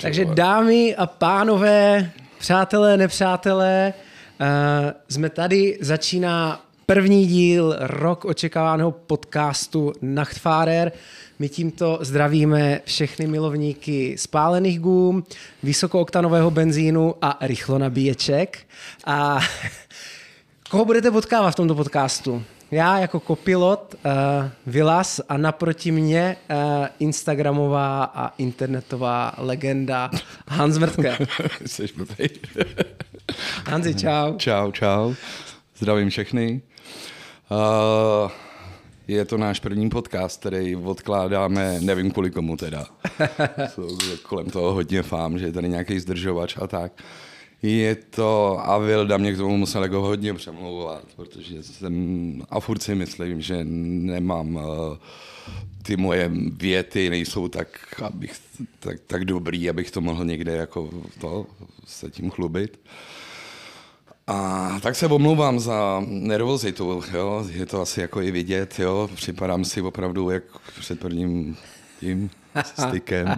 Takže dámy a pánové, přátelé, nepřátelé, jsme tady, začíná první díl rok očekávaného podcastu Nachtfahrer. My tímto zdravíme všechny milovníky spálených gum, vysokooktanového benzínu a rychlonabíječek. A koho budete potkávat v tomto podcastu? Já jako kopilot, Vilas a naproti mě instagramová a internetová legenda Hans Mrtke. Jseš blbej. Hanzi, čau. Čau. Zdravím všechny. Je to náš první podcast, který odkládáme, nevím kvůli komu teda. Jsou kolem toho hodně fám, že je tady nějaký zdržovač a tak. Je to, a Vilda mě k tomu musel jako hodně přemlouvat, protože a furt si myslím, že nemám, ty moje věty nejsou tak dobrý, abych to mohl někde jako se tím chlubit. A tak se omlouvám za nervozitu, jo, je to asi jako i vidět, jo, připadám si opravdu jak před prvním tím stykem.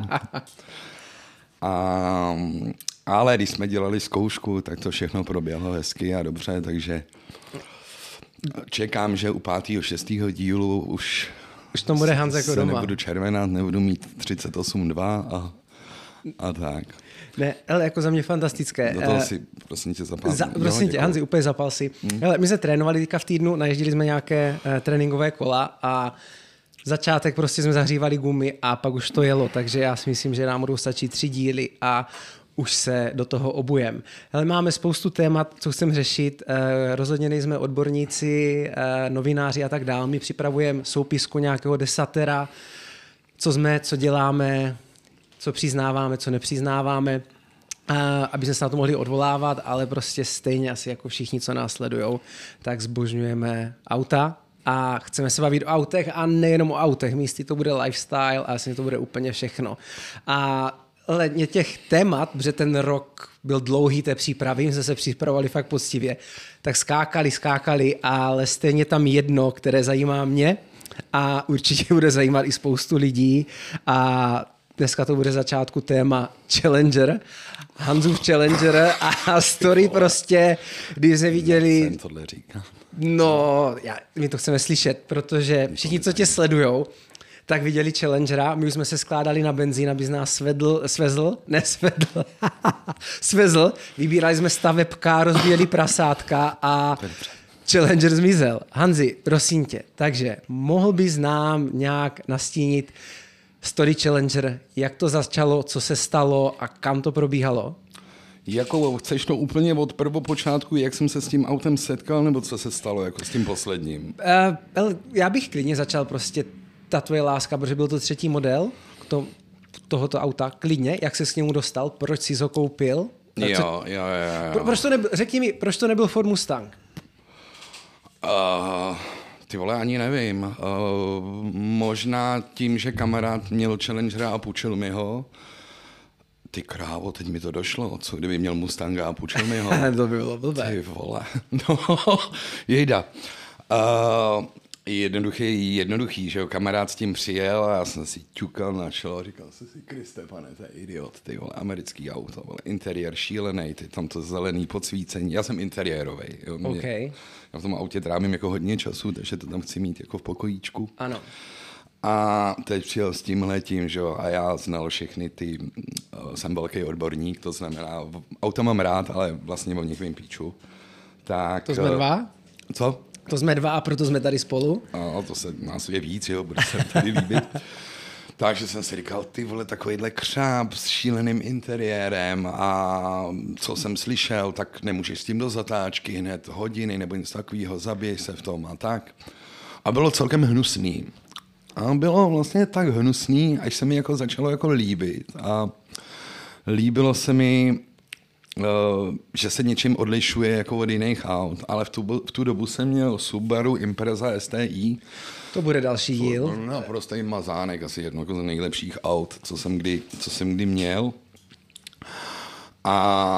Ale když jsme dělali zkoušku, tak to všechno proběhlo hezky a dobře, takže čekám, že u 5. 6. dílu už to bude Hans jako doma. Nebudu červenat, nebudu mít 38,2 a tak. Ne, ale jako za mě fantastické. Do toho si, prosím tě, zapal. Prosím tě, Hanzi, úplně zapal si. Hele, my jsme trénovali teďka v týdnu, najezdili jsme nějaké tréninkové kola a začátek prostě jsme zahřívali gumy a pak už to jelo, takže já si myslím, že nám budou stačit 3 díly a už se do toho obujem. Ale máme spoustu témat, co chceme řešit. Rozhodně nejsme odborníci, novináři a tak dále. My připravujeme soupisku nějakého desatera, co jsme, co děláme, co přiznáváme, co nepřiznáváme, aby jsme se na to mohli odvolávat, ale prostě stejně asi jako všichni, co nás sledujou, tak zbožňujeme auta a chceme se bavit o autech a nejenom o autech. Místy to bude lifestyle a asi to bude úplně všechno. A hledně těch témat, protože ten rok byl dlouhý té přípravy, jsme se připravovali fakt poctivě, tak skákali, ale stejně tam jedno, které zajímá mě a určitě bude zajímat i spoustu lidí a dneska to bude začátku téma Challenger, Hansův Challenger a story prostě, když jsme viděli... Jsem tohle říká. No, my to chceme slyšet, protože všichni, co tě sledujou, tak viděli Challengera, my už jsme se skládali na benzín, aby z nás svezl, vybírali jsme stavebka, rozbíjeli prasátka a Challenger zmizel. Hanzi, prosím tě, takže mohl bys nám nějak nastínit story Challenger, jak to začalo, co se stalo a kam to probíhalo? Jako chceš to úplně od prvopočátku, jak jsem se s tím autem setkal, nebo co se stalo jako s tím posledním? Já bych klidně začal prostě ta tvoje láska, protože byl to 3. model tohoto auta, klidně, jak se s němu dostal, proč jsi ho koupil? Jo. Řekni mi, proč to nebyl Ford Mustang? Ty vole, ani nevím. Možná tím, že kamarád měl Challengera a půjčil mi ho. Ty krávo, teď mi to došlo. Co kdyby měl Mustanga a půjčil mi ho? To by bylo blbé. Ty vole. No, jejda. Jednoduchý, že jo, kamarád s tím přijel a já jsem si ťukal na čelo a říkal jsem si, Kriste, pane, to je idiot, ty vole, americký auto, vole, interiér šílený, ty tam to zelený podsvícení, já jsem interiérovej, jo, okay. Já v tom autě trávím jako hodně času, takže to tam chci mít jako v pokojíčku. Ano. A teď přijel s tímhletím, že jo, a já znal všechny ty, jsem velký odborník, to znamená, auta mám rád, ale vlastně o nich vím píču. Tak, to jsme 2? Co? To jsme 2 a proto jsme tady spolu. To se nás je víc, jo, bude se tady líbit. Takže jsem si říkal, ty vole, takovýhle křáp s šíleným interiérem a co jsem slyšel, tak nemůžeš s tím do zatáčky hned hodiny nebo něco takového, zabiješ se v tom a tak. A bylo celkem hnusný. A bylo vlastně tak hnusný, až se mi jako začalo jako líbit. A líbilo se mi, že se něčím odlišuje jako od jiných aut, ale v tu dobu jsem měl Subaru Impreza STI. To bude další díl. No, prostě mazánek, asi jedno z nejlepších aut, co jsem kdy měl. A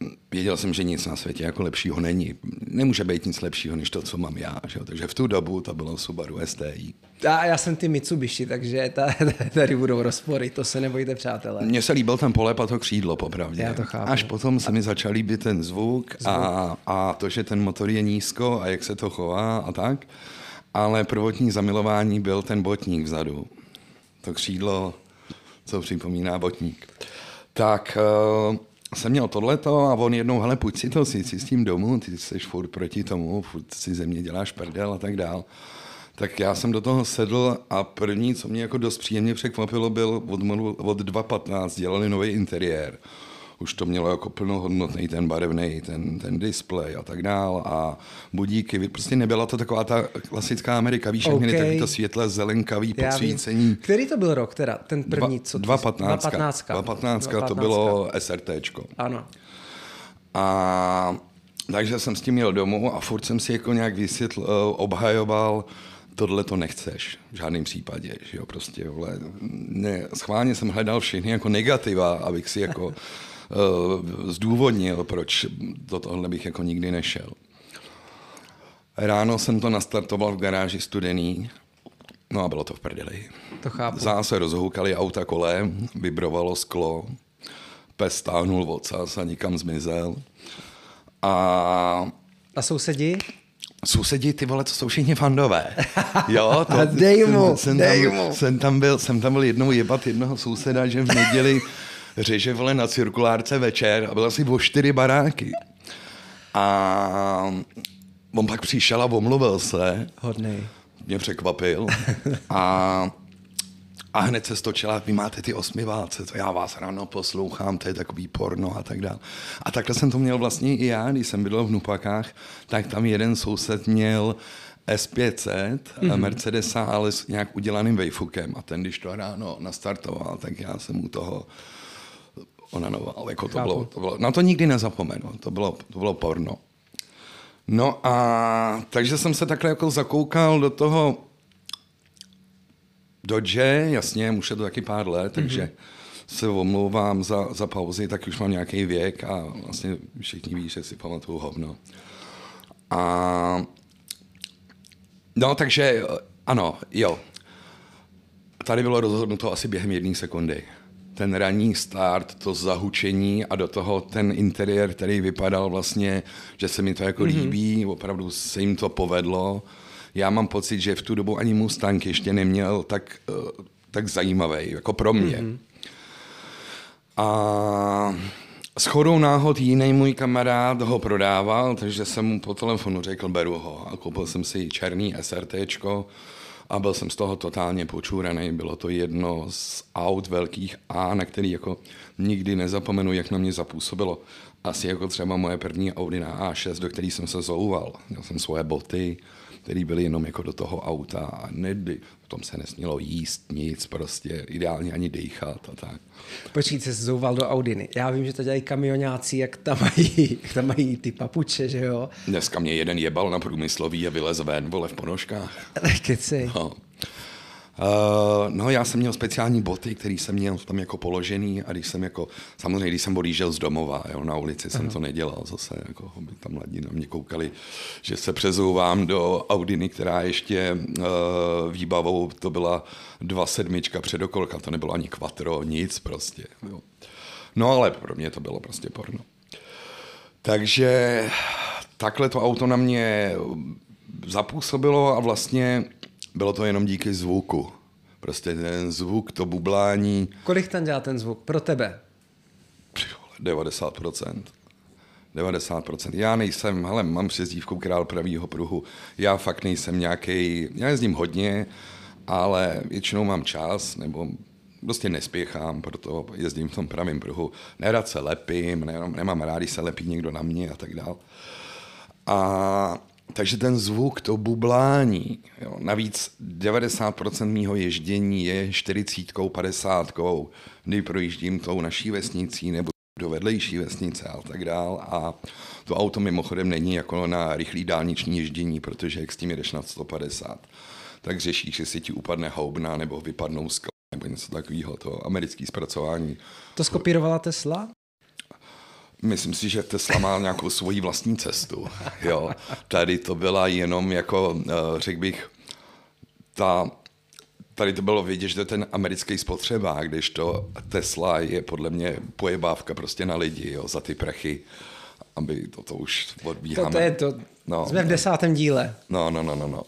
věděl jsem, že nic na světě jako lepšího není. Nemůže být nic lepšího, než to, co mám já. Že? Takže v tu dobu to bylo Subaru STI. A já jsem ty Mitsubishi, takže tady budou rozpory, to se nebojte, přátelé. Mně se líbil ten polep a to křídlo, popravdě. Já to chápu. Až potom se mi začal líbit ten zvuk. A to, že ten motor je nízko a jak se to chová a tak. Ale prvotní zamilování byl ten botník vzadu. To křídlo, co připomíná botník. Tak jsem měl tohleto a on jednou, hele, půjď si to si s tím domů, ty jsi furt proti tomu, furt si ze mě děláš prdel a tak dál. Tak já jsem do toho sedl a první, co mě jako dost příjemně překvapilo, byl od 2.15 dělali nový interiér. Už to mělo jako plnohodnotný ten barevný, ten displej a tak dál a budíky. Prostě nebyla to taková ta klasická Amerika, víš, jak měli taky to světle zelenkavý podsvícení. Který to byl rok teda, ten první? 2.15 to bylo SRTčko. Ano. A takže jsem s tím jel domů a furt jsem si jako nějak obhajoval, tohle to nechceš v žádném případě, že jo, prostě, vole, ne, schválně jsem hledal všechny jako negativa, abych si jako zdůvodnil, proč do tohle bych jako nikdy nešel. Ráno jsem to nastartoval v garáži studený, no a bylo to v prdeli. To chápu. Zase rozhoukali auta kolem, vibrovalo sklo, pes stáhnul ocas a nikam zmizel. A sousedi? Sousedi, ty vole, to jsou všichni fandové. Jo, to, dej mu. Jsem tam byl jednou jebat jednoho souseda, že v neděli řeže, vole, na cirkulárce večer a byl asi o 4 baráky. A on pak přišel a omluvil se. Hodnej. Mě překvapil. A hned se stočila, vy máte ty 8 válce, to já vás ráno poslouchám, to je takový porno a tak dále. A takhle jsem to měl vlastně i já, když jsem bydlel v Nupakách, tak tam jeden soused měl S500 Mercedesa, ale s nějak udělaným vejfukem. A ten, když to ráno nastartoval, tak já jsem mu toho onanoval. Jako to bylo, na to nikdy nezapomenu, to bylo porno. No a takže jsem se takhle jako zakoukal do toho Dodge, jasně, už je to taky pár let, takže se omlouvám za pauzy, tak už mám nějaký věk a vlastně všichni ví, že si pamatuju hovno. A no, takže ano, jo. Tady bylo rozhodnuto asi během 1 sekundy. Ten ranní start, to zahučení a do toho ten interiér, který vypadal vlastně, že se mi to jako líbí, opravdu se jim to povedlo. Já mám pocit, že v tu dobu ani Mustang ještě neměl tak zajímavý, jako pro mě. A shodou náhod jiný můj kamarád ho prodával, takže jsem mu po telefonu řekl, beru ho. A koupil jsem si černý SRTčko a byl jsem z toho totálně počůraný. Bylo to jedno z aut velkých A, na který jako nikdy nezapomenu, jak na mě zapůsobilo. Asi jako třeba moje první Audi na A6, do který jsem se zouval. Měl jsem svoje boty, které byly jenom jako do toho auta a v tom se nesmělo jíst nic, prostě ideálně ani dýchat a tak. Počkej, jsi se zouval do Audiny. Já vím, že to dělají kamionáci, jak tam mají ty papuče, že jo? Dneska mě jeden jebal na Průmyslový a vylez ven, vole, v ponožkách. Keci. No, já jsem měl speciální boty, které jsem měl tam jako položený a když jsem odjížděl z domova, jo, na ulici jsem to nedělal zase, jako by tam mladí na mě koukali, že se přezouvám do Audiny, která ještě výbavou, to byla 2.7 předokolka, to nebylo ani quattro, nic prostě. Jo. No, ale pro mě to bylo prostě porno. Takže takhle to auto na mě zapůsobilo a vlastně bylo to jenom díky zvuku. Prostě ten zvuk, to bublání. Kolik tam dělá ten zvuk pro tebe? 90%. 90%. Já nejsem, hele, mám přezdívku král pravýho pruhu. Já fakt nejsem nějaký, já jezdím hodně, ale většinou mám čas, nebo prostě nespěchám, proto jezdím v tom pravém pruhu. Nerad se lepím, nemám rád, když se lepí někdo na mě a tak dál. Takže ten zvuk, to bublání, jo. Navíc 90% mýho ježdění je 40, 50, kdy projíždím tou naší vesnicí nebo do vedlejší vesnice a tak dál. A to auto mimochodem není jako na rychlý dálniční ježdění, protože jak s tím jedeš na 150, tak řešíš, jestli ti upadne houbna nebo vypadnou skla nebo něco takového, to americké zpracování. To skopírovala Tesla? myslím si, že Tesla má nějakou svoji vlastní cestu. Jo. Tady to byla jenom jako, řekl bych, tady to bylo vidět, že to je ten americký spotřebák, když to Tesla je podle mě pojebávka prostě na lidi, jo, za ty prachy, aby to už odbíháme. To je to. No, jsme v 10. díle. No.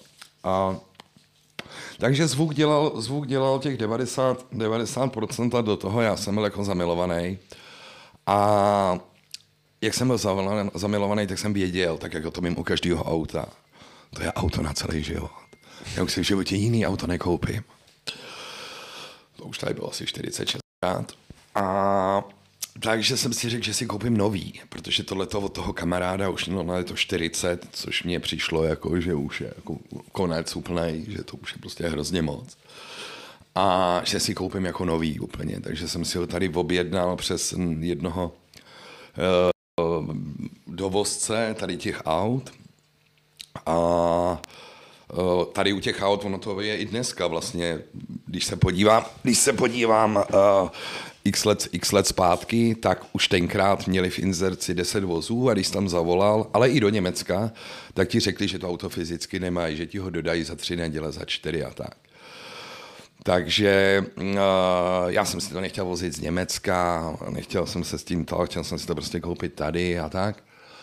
Takže zvuk dělal těch 90% a do toho já jsem byl jako zamilovaný. A jak jsem byl zamilovaný, tak jsem věděl, tak jako to mím u každého auta. To je auto na celý život. Já už si v životě jiný auto nekoupím. To už tady bylo asi 46 krát. A takže jsem si řekl, že si koupím nový, protože tohleto od toho kamaráda už mělo na to 40, což mně přišlo jako, že už je jako konec úplnej, že to už je prostě hrozně moc. A že si koupím jako nový úplně, takže jsem si ho tady objednal přes jednoho dovozce tady těch aut. A tady u těch aut, ono to je i dneska vlastně, když se podívám x let zpátky, tak už tenkrát měli v inzerci 10 vozů a když tam zavolal, ale i do Německa, tak ti řekli, že to auto fyzicky nemají, že ti ho dodají za 3 neděle, za 4 a tak. Takže já jsem si to nechtěl vozit z Německa, nechtěl jsem se s tím to, chtěl jsem si to prostě koupit tady a tak.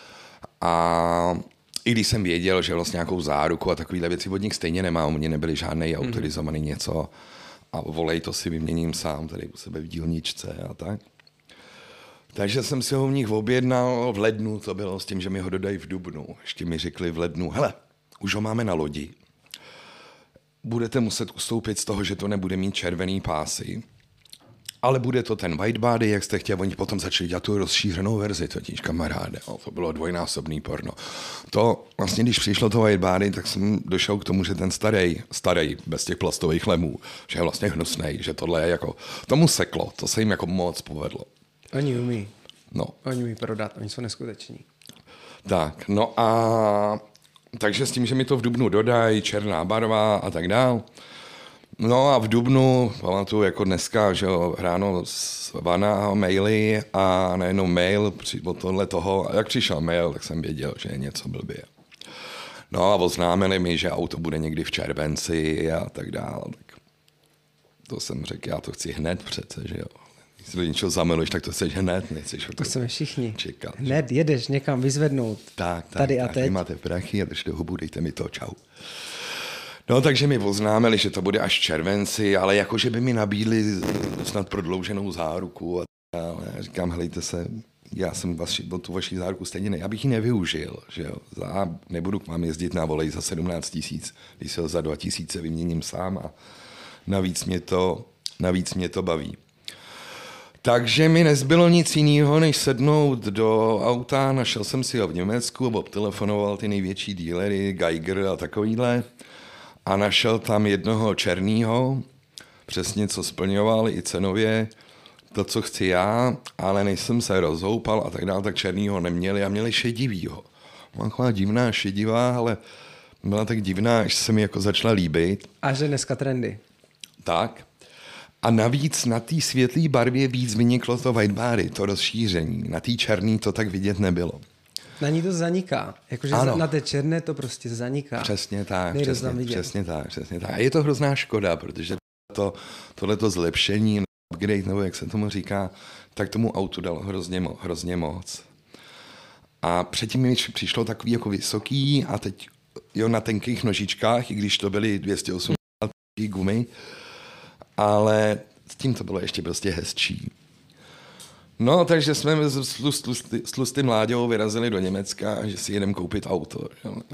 A i když jsem věděl, že vlastně nějakou záruku a takovýhle věci od nich stejně nemám, oni nebyli žádnej autorizovaný něco a volej, to si vyměním sám tady u sebe v dílničce a tak. Takže jsem si ho v nich objednal v lednu, to bylo s tím, že mi ho dodají v dubnu. Ještě mi řekli v lednu, hele, už ho máme na lodi. Budete muset ustoupit z toho, že to nebude mít červený pásy, ale bude to ten white body, jak jste chtěli, oni potom začali dělat tu rozšířenou verzi, totiž kamaráde, to bylo dvojnásobný porno. To vlastně, když přišlo to white body, tak jsem došel k tomu, že ten starý, bez těch plastových lemů, že je vlastně hnusnej, že tohle je jako, tomu seklo, to se jim jako moc povedlo. Oni umí. No. Oni umí prodat, oni jsou neskuteční. Tak, no a takže s tím, že mi to v dubnu dodají, černá barva a tak dál. No a v dubnu, pamatuju jako dneska, že jo, ráno zvana maily a najednou mail od tohle toho. A jak přišel mail, tak jsem věděl, že je něco blbě. No a oznámili mi, že auto bude někdy v červenci a tak dál. Tak to jsem řekl, já to chci hned přece, že jo. Když do něčeho zamiluješ, tak to chceš hned, nechceš to chceme všichni. Čekat. Hned jedeš někam vyzvednout. Tak, tady a teď. Máte prachy a držte hubu, dejte mi to, čau. No, takže mi oznámili, že to bude až v červenci, ale jakože by mi nabídli snad prodlouženou záruku a říkám, helejte se, já jsem tu vaši záruku stejně já bych ji nevyužil, že jo. Nebudu k vám jezdit na volej za 17 000, když se ho za 2 000 vyměním sám a navíc mě to baví. Takže mi nezbylo nic jiného, než sednout do auta, našel jsem si ho v Německu, obtelefonoval ty největší dílery, Geiger a takovýhle, a našel tam jednoho černýho, přesně co splňoval i cenově, to, co chci já, ale než jsem se rozhoupal a tak dále, tak černýho neměli a měli šedivýho. Má taková divná šedivá, ale byla tak divná, až se mi jako začala líbit. A že dneska trendy. Tak. A navíc na té světlé barvě víc vyniklo to white body, to rozšíření. Na té černý to tak vidět nebylo. Na ní to zaniká. Jakože na té černé to prostě zaniká. Přesně tak, přesně tak. A je to hrozná škoda, protože tohleto zlepšení, upgrade, nebo jak se tomu říká, tak tomu autu dalo hrozně moc. A předtím mi přišlo takový jako vysoký a teď jo, na tenkých nožičkách, i když to byly 280 gumy, ale s tím to bylo ještě prostě hezčí. No, takže jsme s tlustým Láďou vyrazili do Německa, že si jedeme koupit auto.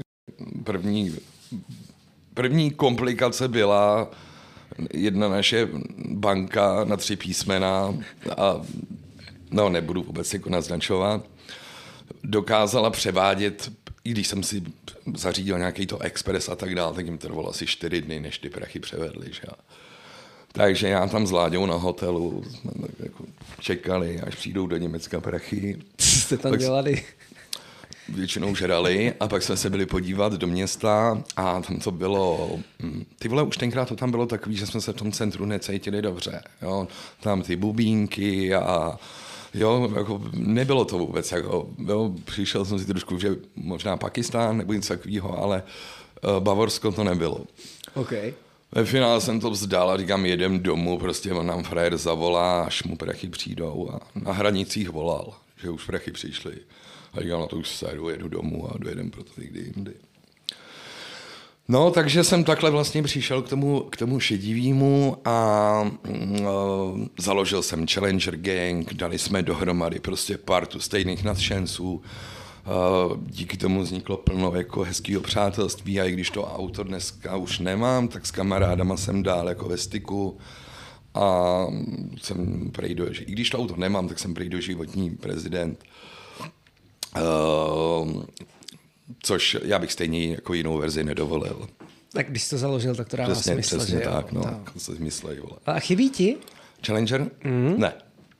První komplikace byla jedna naše banka na 3 písmena a no, nebudu vůbec jako naznačovat, dokázala převádět, i když jsem si zařídil nějaký to Express a tak dále, tak jim trvalo asi 4 dny, než ty prachy převedli, že? Takže já tam s Láďou na hotelu jako čekali, až přijdou do Německa prachy. Co jste tam dělali? Většinou žrali a pak jsme se byli podívat do města a tam to bylo, ty vole, už tenkrát to tam bylo takový, že jsme se v tom centru necítili dobře. Jo? Tam ty bubínky a Jo, jako nebylo to vůbec, jako, jo, přišel jsem si trošku, že možná Pakistán nebo něco takového, ale Bavorsko to nebylo. Okay. Ve finále jsem to vzdal a říkám, jedem domů, prostě on nám frajer zavolá, až mu prachy přijdou a na hranicích volal, že už prachy přišly. A říkám, no to už sedu, jedu domů a dojedem proto někdy jindy. No, takže jsem takhle vlastně přišel k tomu šedivýmu a založil jsem Challenger Gang, dali jsme dohromady prostě partu stejných nadšenců. Díky tomu vzniklo plno jako hezkýho přátelství a i když to auto dneska už nemám, tak s kamarádama jsem dál jako ve styku a jsem i když to auto nemám, tak jsem doživotní prezident. Což já bych stejně jako jinou verzi nedovolil. Tak když jsi to založil, tak to dává smysl, přesně že tak, jo? no, to se myslej, vole. A chybí ti? Challenger? Ne.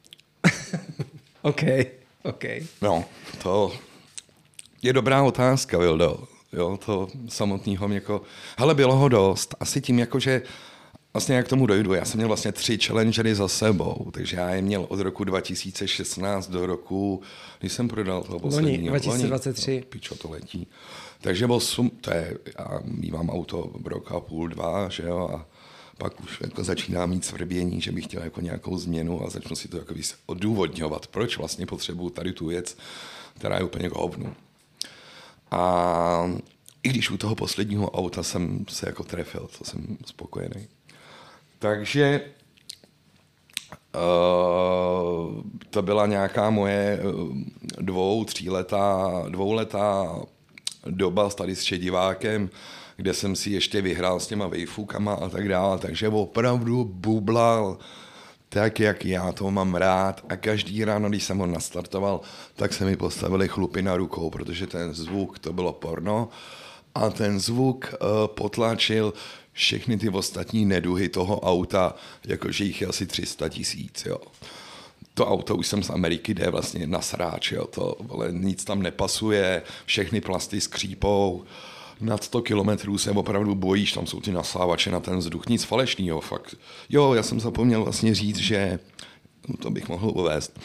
OK. No, to je dobrá otázka, Vildo. Jo, to samotného jako... Hele, bylo ho dost. Asi tím, jako, že vlastně jak k tomu dojdu. Já jsem měl vlastně 3 Challengery za sebou, takže já je měl od roku 2016 do roku, když jsem prodal toho posledního. 2023. Pičo, to letí. Takže já mývám auto rok a půl, 2, že jo, a pak už jako začínám mít svrbění, že bych chtěl jako nějakou změnu a začnu si to jako odůvodňovat, proč vlastně potřebuju tady tu věc, která je úplně k hovnu. A i když u toho posledního auta jsem se jako trefil, to jsem spokojený. Takže to byla nějaká moje dvouletá doba tady s šedivákem, kde jsem si ještě vyhrál s těma vejfukama a tak dále, takže opravdu bublal tak, jak já to mám rád a každý ráno, když jsem ho nastartoval, tak se mi postavili chlupy na rukou, protože ten zvuk, to bylo porno a ten zvuk potlačil všechny ty ostatní neduhy toho auta, jakože jich je asi 300 000, jo. To auto už jsem z Ameriky, jde vlastně na sráč, jo, ale nic tam nepasuje, všechny plasty skřípou, nad 100 kilometrů se opravdu bojíš, tam jsou ty nasávače na ten vzduch, nic falešnýho, fakt. Jo, já jsem zapomněl vlastně říct, že, to bych mohl uvést,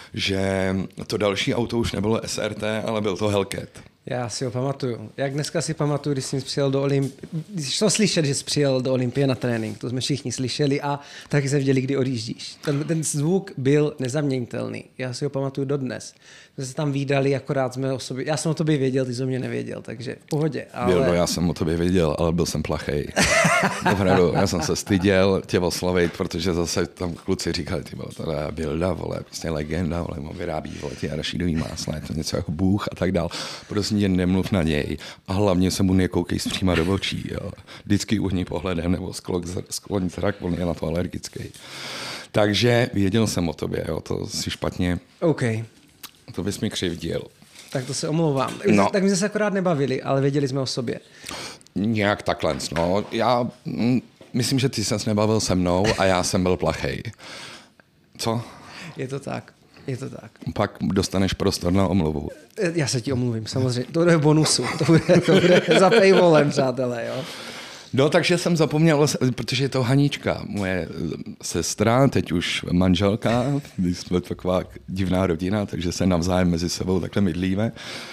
že to další auto už nebylo SRT, ale byl to Hellcat. Já si ho pamatuju. Jak dneska si pamatuju, když jsem přijel do Olympie, když to slyšet, že jsi přijel do Olympie na trénink, to jsme všichni slyšeli a taky se viděli, kdy odjíždíš. Ten zvuk byl nezaměnitelný. Já si ho pamatuju dodnes. My se tam vídali, akorát jsme o sobě, já jsem o tobě věděl, ty jsi o mě nevěděl, takže v pohodě. Ale... Já jsem o tobě věděl, ale byl jsem plachej. Opravdu, já jsem se styděl tě oslavit, protože zase tam kluci říkali, ty vole, to je Bilda, vole, prostě legenda, vole, vyrábí, vole, ty arašidový másla, je to něco jako Bůh a tak dál. Prostě jen nemluv na něj a hlavně se mu nekoukej zpříma do očí, jo. Vždycky uhni pohledem nebo skloň zrak, on je na to alergický. Takže věděl jsem o tobě, jo, to si špatně... OK. To bys mi křivdil. Tak to se omlouvám. No. Tak my jsme se akorát nebavili, ale věděli jsme o sobě. Nějak takhle, no. Já myslím, že ty ses nebavil se mnou a já jsem byl plachej. Co? Je to tak. Pak dostaneš prostor na omluvu. Já se ti omluvím, samozřejmě. To je bonusu. To bude za paywallem, přátelé, jo. No, takže jsem zapomněl, protože je to Hanička, moje sestra, teď už manželka, my jsme taková divná rodina, takže se navzájem mezi sebou takhle mydlíme.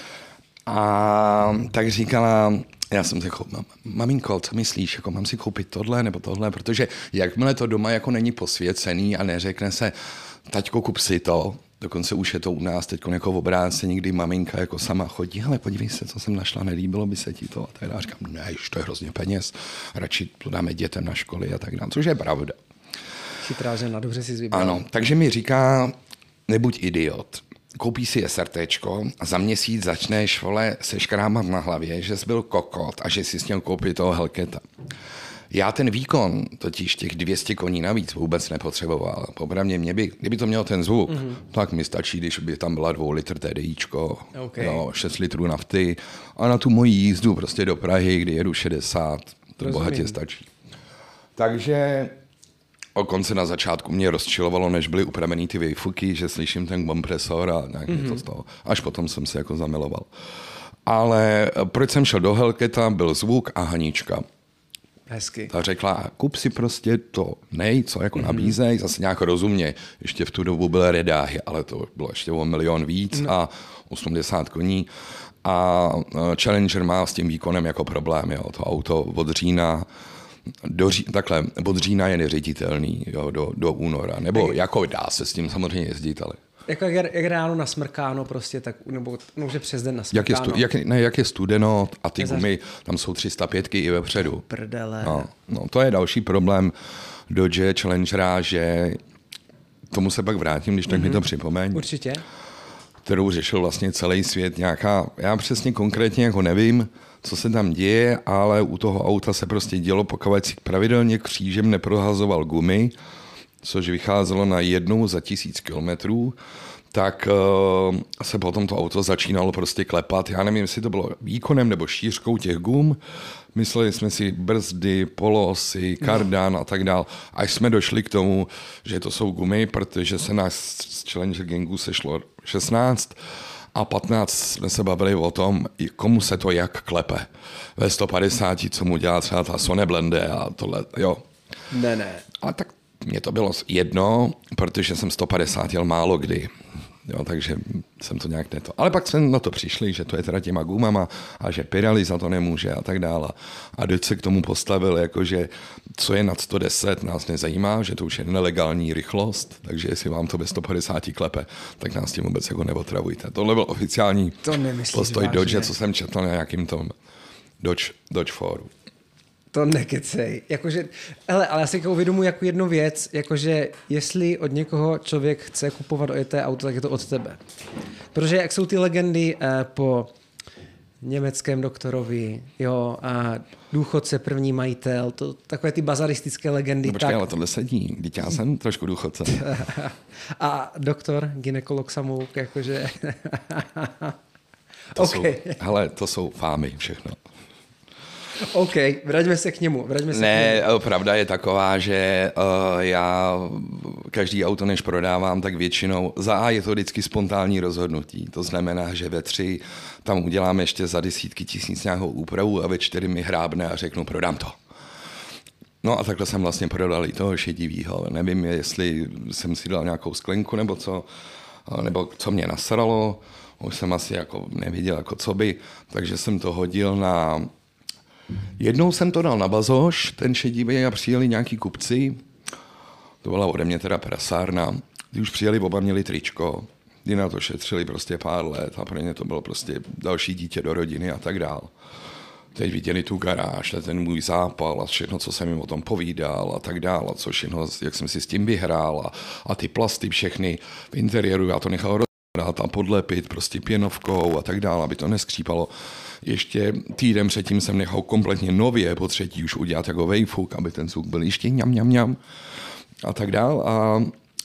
A tak říkala, já jsem řekl, maminko, co myslíš, jako mám si koupit tohle nebo tohle, protože jakmile to doma jako není posvěcený a neřekne se, taťko, kup si to, dokonce už je to u nás teď jako v obráceně, kdy maminka jako sama chodí, ale podívej se, co jsem našla, nelíbilo by se ti to. A tak já říkám, ne, to je hrozně peněz, radši to dáme dětem na školy a tak dále, což je pravda. Chytrá žena, dobře si vybral. Ano, takže mi říká, nebuď idiot, koupí si SRTčko a za měsíc začneš, vole, se škrámat na hlavě, že jsi byl kokot a že jsi měl koupit toho Hellcata. Já ten výkon, totiž těch 200 koní navíc vůbec nepotřeboval. Popravdě kdyby to mělo ten zvuk, tak mi stačí, když by tam byla 2 litr TDIčko, okay. Jo, 6 litrů nafty a na tu moji jízdu prostě do Prahy, kdy jedu 60, to bohatě stačí. Takže o konce na začátku mě rozčilovalo, než byly upravený ty vejfuky, že slyším ten kompresor a nějak to z toho. Až potom jsem se jako zamiloval. Ale proč jsem šel do Hellcata, byl zvuk a Hanička. Hezky. Ta řekla, kup si prostě to co jako nabízej, zase nějak rozumně. Ještě v tu dobu byly redáhy, ale to bylo ještě o milion víc a 80 koní. A Challenger má s tím výkonem jako problém, jo. To auto od října od října je neředitelný, jo, do února. Nebo jako dá se s tím samozřejmě jezdit, ale... Jako jak ráno nasmrkáno prostě, tak, nebo že přes den nasmrkáno. Jak je studeno a ty gumy, tam jsou 305 i vepředu. Prdele. No, to je další problém Dodge Challengera, že tomu se pak vrátím, když tak mi to připomeň. Určitě. Kterou řešil vlastně celý svět nějaká, já přesně konkrétně jako nevím, co se tam děje, ale u toho auta se prostě dělo, pokud si pravidelně křížem neprohazoval gumy, což vycházelo na 1 za 1000 kilometrů, tak se potom to auto začínalo prostě klepat. Já nevím, jestli to bylo výkonem nebo šířkou těch gum. Mysleli jsme si brzdy, polosy, kardan a tak dál. Až jsme došli k tomu, že to jsou gumy, protože se nás z Challenger gangu sešlo 16 a 15 jsme se bavili o tom, komu se to jak klepe. Ve 150, co mu dělá třeba ta Sony Blende a tohle, jo. Ne. Ale tak mně to bylo jedno, protože jsem 150 jel málo kdy. Jo, takže jsem to nějak neto. Ale pak jsme na to přišli, že to je teda těma gumama a že Pirelli za to nemůže a tak dále. A Dodge se k tomu postavil, jakože co je nad 110 nás nezajímá, že to už je nelegální rychlost, takže jestli vám to ve 150 klepe, tak nás tím vůbec jako neotravujte. Tohle byl oficiální postoj Dodge, co jsem četl na nějakým tom Dodge fóru. To nekecej. Jakože, ale já si uvědomuji jako jednu věc, jakože jestli od někoho člověk chce kupovat ojeté auto, tak je to od tebe. Protože jak jsou ty legendy po německém doktorovi, jo, a důchodce, první majitel, to takové ty bazaristické legendy. No počkej, ale tohle sedí, když já jsem trošku důchodce. A doktor, gynekolog Samouk, jakože... To jsou fámy všechno. OK, vraťme se k němu. Pravda je taková, že já každý auto, než prodávám, tak většinou je to vždycky spontánní rozhodnutí. To znamená, že ve 3 tam udělám ještě za desítky tisíc nějakou úpravu a ve 4 mi hrábne a řeknu, prodám to. No a takhle jsem vlastně prodal i toho šedivýho. Nevím, jestli jsem si dal nějakou sklenku nebo co mě nasralo. Už jsem asi jako neviděl, jako co by, takže jsem to hodil na... Jednou jsem to dal na bazoš, ten šedivý, a přijeli nějaký kupci, to byla ode mě teda prasárna, když už přijeli, oba měli tričko, kdy na to šetřili prostě pár let a pro ně to bylo prostě další dítě do rodiny a tak dál. Teď viděli tu garáž, ten můj zápal a všechno, co jsem jim o tom povídal a tak dál, a co všechno, jak jsem si s tím vyhrál a ty plasty všechny v interiéru, já to nechal rozhrát a podlepit prostě pěnovkou a tak dál, aby to neskřípalo. Ještě týden předtím jsem nechal kompletně nově, po třetí už udělat jako vejfuk, aby ten zvuk byl ještě ňam a tak dál. A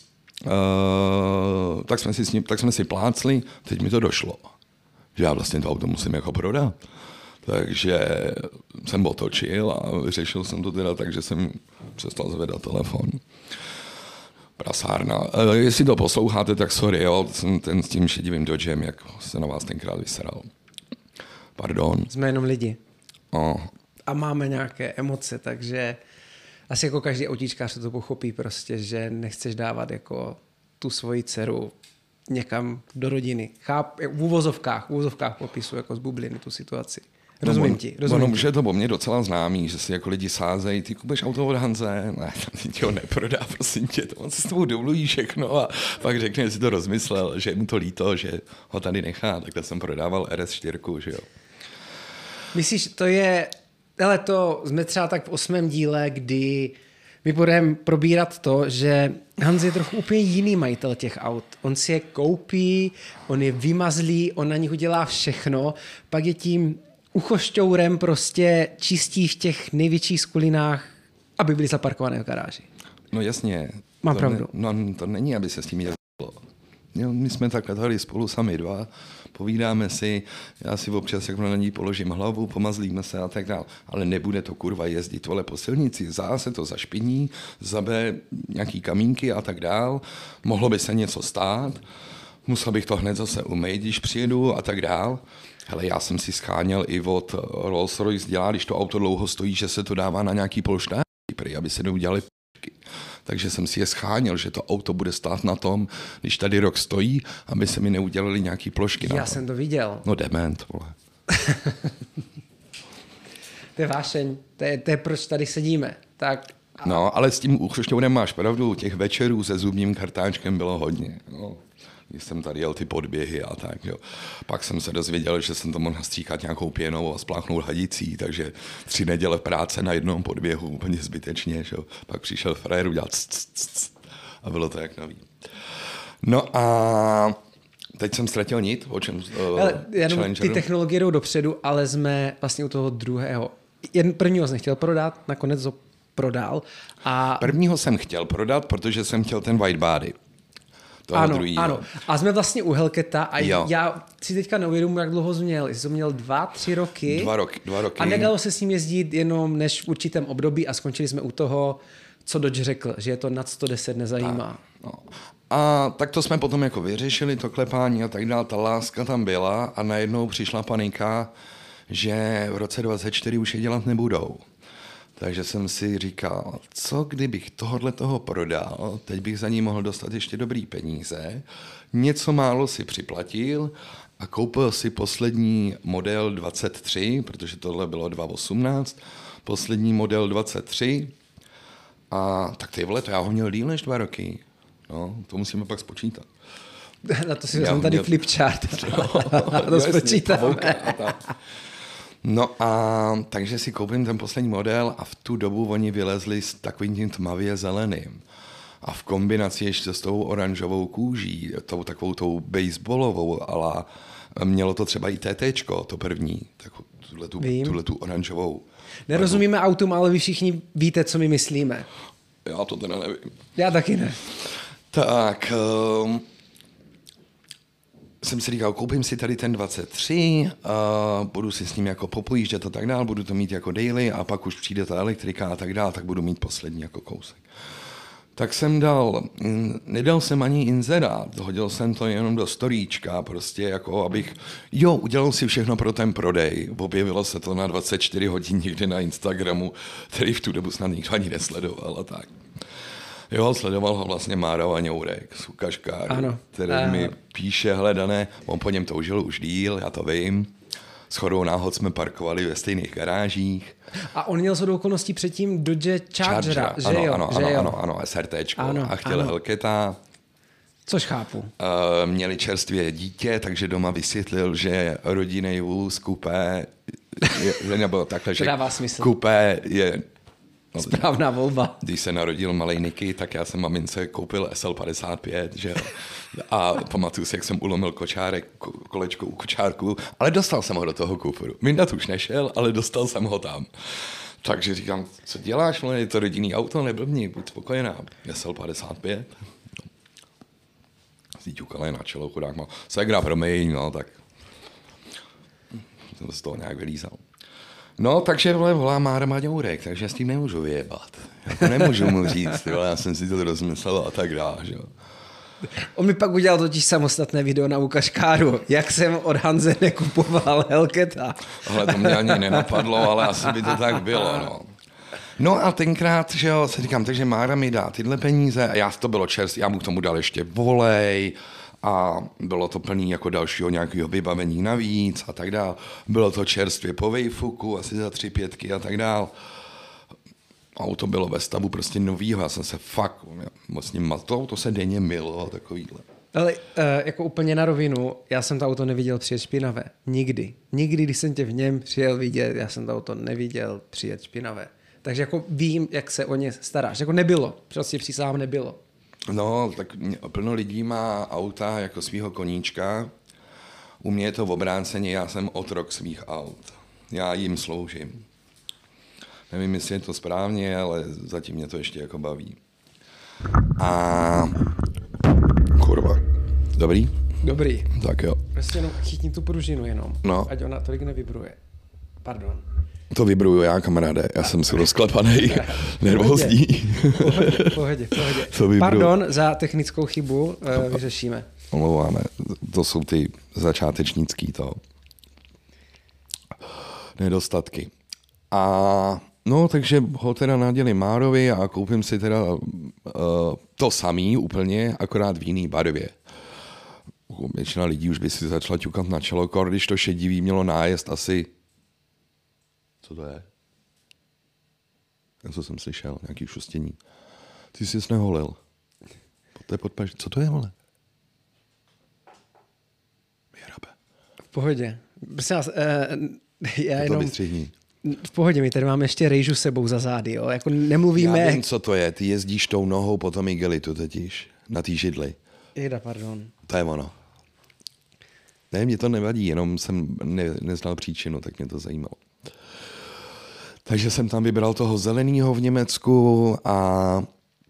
tak jsme si plácli, teď mi to došlo, že já vlastně to auto musím jako prodat. Takže jsem otočil a řešil jsem to teda tak, že jsem přestal zvedat telefon. Prasárna. Jestli to posloucháte, tak sorry, jo, jsem ten s tím šedivým Dodgem, jak se na vás tenkrát vyseral. Pardon. Jsme jenom lidi. Oh. A máme nějaké emoce, takže asi jako každý autíčkář se to pochopí prostě, že nechceš dávat jako tu svoji dceru někam do rodiny. V uvozovkách popisu jako z bubliny tu situaci. Rozumím ti. Už je to po mně docela známý, že si jako lidi sázejí, ty kupuješ auto od Hanze, ne, ti ho neprodá, prosím tě, on se s tebou domluví všechno a pak řekne, že si to rozmyslel, že je mu to líto, že ho tady nechá, takhle jsem prodával RS4, že jo. Myslíš, to je, ale to jsme třeba tak v 8. díle, kdy my budeme probírat to, že Hans je trochu úplně jiný majitel těch aut. On si je koupí, on je vymazlí, on na nich udělá všechno, pak je tím uchošťourem prostě čistí v těch největších skulinách, aby byly zaparkované v garáži. No jasně. Mám pravdu. To není, aby se s tím jezdilo. My jsme takhle tady spolu sami dva, povídáme si, já si občas jak na ní položím hlavu, pomazlíme se a tak dále. Ale nebude to kurva jezdit vole po silnici, se to zašpiní, zabe nějaký kamínky a tak dál. Mohlo by se něco stát, musel bych to hned zase umýt, když přijedu a tak dál. Hele, já jsem si scháněl i od Rolls-Royce dělá, když to auto dlouho stojí, že se to dává na nějaký polštář, aby se neudělali p***ky. Takže jsem si je scháněl, že to auto bude stát na tom, když tady rok stojí, aby se mi neudělali nějaký plošky. Já jsem to viděl. No dement, vole. To je vášeň, to je proč tady sedíme. Tak. No, ale s tím uchrošťounem máš pravdu, těch večerů se zubním kartáčkem bylo hodně. No. Když jsem tady jel ty podběhy a tak, jo. Pak jsem se dozvěděl, že jsem to mohl nastříkat nějakou pěnou a spláchnout hadicí, takže 3 neděle práce na jednom podběhu, úplně zbytečně, jo. Pak přišel frajer, udělal a bylo to jak nový. No a teď jsem ztratil nit, o čem ty technologie jdou dopředu, ale jsme vlastně u toho druhého. Prvního jsem chtěl prodat, nakonec to prodal. A... Prvního jsem chtěl prodat, protože jsem chtěl ten white body. Ano. A jsme vlastně u Hellcata a já si teďka neuvědomuji, jak dlouho jsi měl. Jsi to měl 2-3 roky. 2 roky. A nedalo se s ním jezdit jenom než v určitém období a skončili jsme u toho, co Dodge řekl, že je to nad 110 nezajímá. No. A tak to jsme potom jako vyřešili, to klepání a tak dále, ta láska tam byla a najednou přišla panika, že v roce 2024 už je dělat nebudou. Takže jsem si říkal, co kdybych toho prodal, teď bych za ní mohl dostat ještě dobrý peníze, něco málo si připlatil a koupil si poslední model 23, protože tohle bylo 2018, poslední model 23 a tak ty vole, to já ho měl díl než 2 roky. No, to musíme pak spočítat. Na to si vezmu tady flipchart. To spočítáme. No a takže si koupím ten poslední model a v tu dobu oni vylezli s takovým tím tmavě zeleným. A v kombinaci ještě s tou oranžovou kůží, takovou baseballovou, ale mělo to třeba i TTčko, to první, tuhle tu oranžovou. Nerozumíme autům, ale vy všichni víte, co my myslíme. Já to teda nevím. Já taky ne. Tak... jsem si říkal, koupím si tady ten 23, budu si s ním jako popojíždět a tak dál, budu to mít jako daily a pak už přijde ta elektrika a tak dál, tak budu mít poslední jako kousek. Tak jsem nedal jsem ani inzerát, hodil jsem to jenom do storíčka, prostě jako abych, udělal si všechno pro ten prodej. Objevilo se to na 24 hodin někde na Instagramu, který v tu dobu snad nikdo ani nesledoval a tak. Sledoval ho vlastně Mára Vaňourek, sukaškár, který mi píše, hledané, on po něm toužil už díl, já to vím. Shodou náhod jsme parkovali ve stejných garážích. A on měl shodou okolností předtím Dodge Chargera, že jo? Ano, SRTčko. A chtěl Hellcata. Což chápu. Měli čerstvě dítě, takže doma vysvětlil, že rodinný vůz kupé, nebo takhle, že kupé je... Správná volba. Když se narodil malej Niky, tak já jsem mamince koupil SL55, že jo. A pamatuju si, jak jsem ulomil kolečko u kočárku, ale dostal jsem ho do toho kufru. Mindat už nešel, ale dostal jsem ho tam. Takže říkám, co děláš, je to rodinný auto, neblbni, buď spokojená. SL55. Zíťukali na čelo, chudák mal. Segra, promiň, no tak. Jsem z toho nějak vylízal. No, takže volá Mára Vaňourek, takže s tím nemůžu vyjebat. Já to nemůžu mu říct, já jsem si to rozmyslel a tak dále. Že? On mi pak udělal totiž samostatné video na Ukaškáru, jak jsem od Hanze nekupoval Hellcata. Ale to mě ani nenapadlo, ale asi by to tak bylo. No a tenkrát, že jo, se říkám, takže Mára mi dá tyhle peníze a to bylo čerstvé, já mu k tomu dal ještě volej, a bylo to plný jako dalšího nějakého vybavení navíc a tak dál. Bylo to čerstvě po vejfuku, asi za 3-5 a tak dál. Auto bylo ve stavu prostě novýho, já jsem se fakt moc s ním matou, to se denně milo a takovýhle. Ale jako úplně na rovinu, já jsem to auto neviděl přijet špinavé. Nikdy. Nikdy, když jsem tě v něm přijel vidět, já jsem to auto neviděl přijet špinavé. Takže jako vím, jak se o ně staráš. Jako nebylo, prostě přísahám nebylo. No, tak plno lidí má auta jako svýho koníčka. U mě je to v obráceně, já jsem otrok svých aut. Já jim sloužím. Nevím, jestli je to správně, ale zatím mě to ještě jako baví. A... Kurva. Dobrý? Dobrý. Tak jo. Prostě jenom chytni tu pružinu jenom, no. Ať ona tolik nevibruje. Pardon. To vibruju já, kamaráde. Já jsem si rozklepanej, nervózní. Pohodě. Pardon za technickou chybu, vyřešíme. Omlouváme. To jsou ty začátečnický to. nedostatky. A no, takže ho teda nadělím Márovi a koupím si teda to samý úplně, akorát v jiný barvě. Většina lidí už by si začala ťukat na čelo, když to šedivý mělo nájezd asi... Co to je? Co jsem slyšel? Nějaký šustění. Ty jsi neholil. Co to je, vole? Vyhrabe. V pohodě. Prosím vás, já jenom... To vystřihni. V pohodě, my tady máme ještě rejžu sebou za zády, jo? Jako nemluvíme... Já vím, co to je. Ty jezdíš tou nohou po tom igelitu totiž. Na té židli. Jejda, pardon. To je ono. Ne, mě to nevadí, jenom jsem neznal příčinu, tak mě to zajímalo. Takže jsem tam vybral toho zeleného v Německu a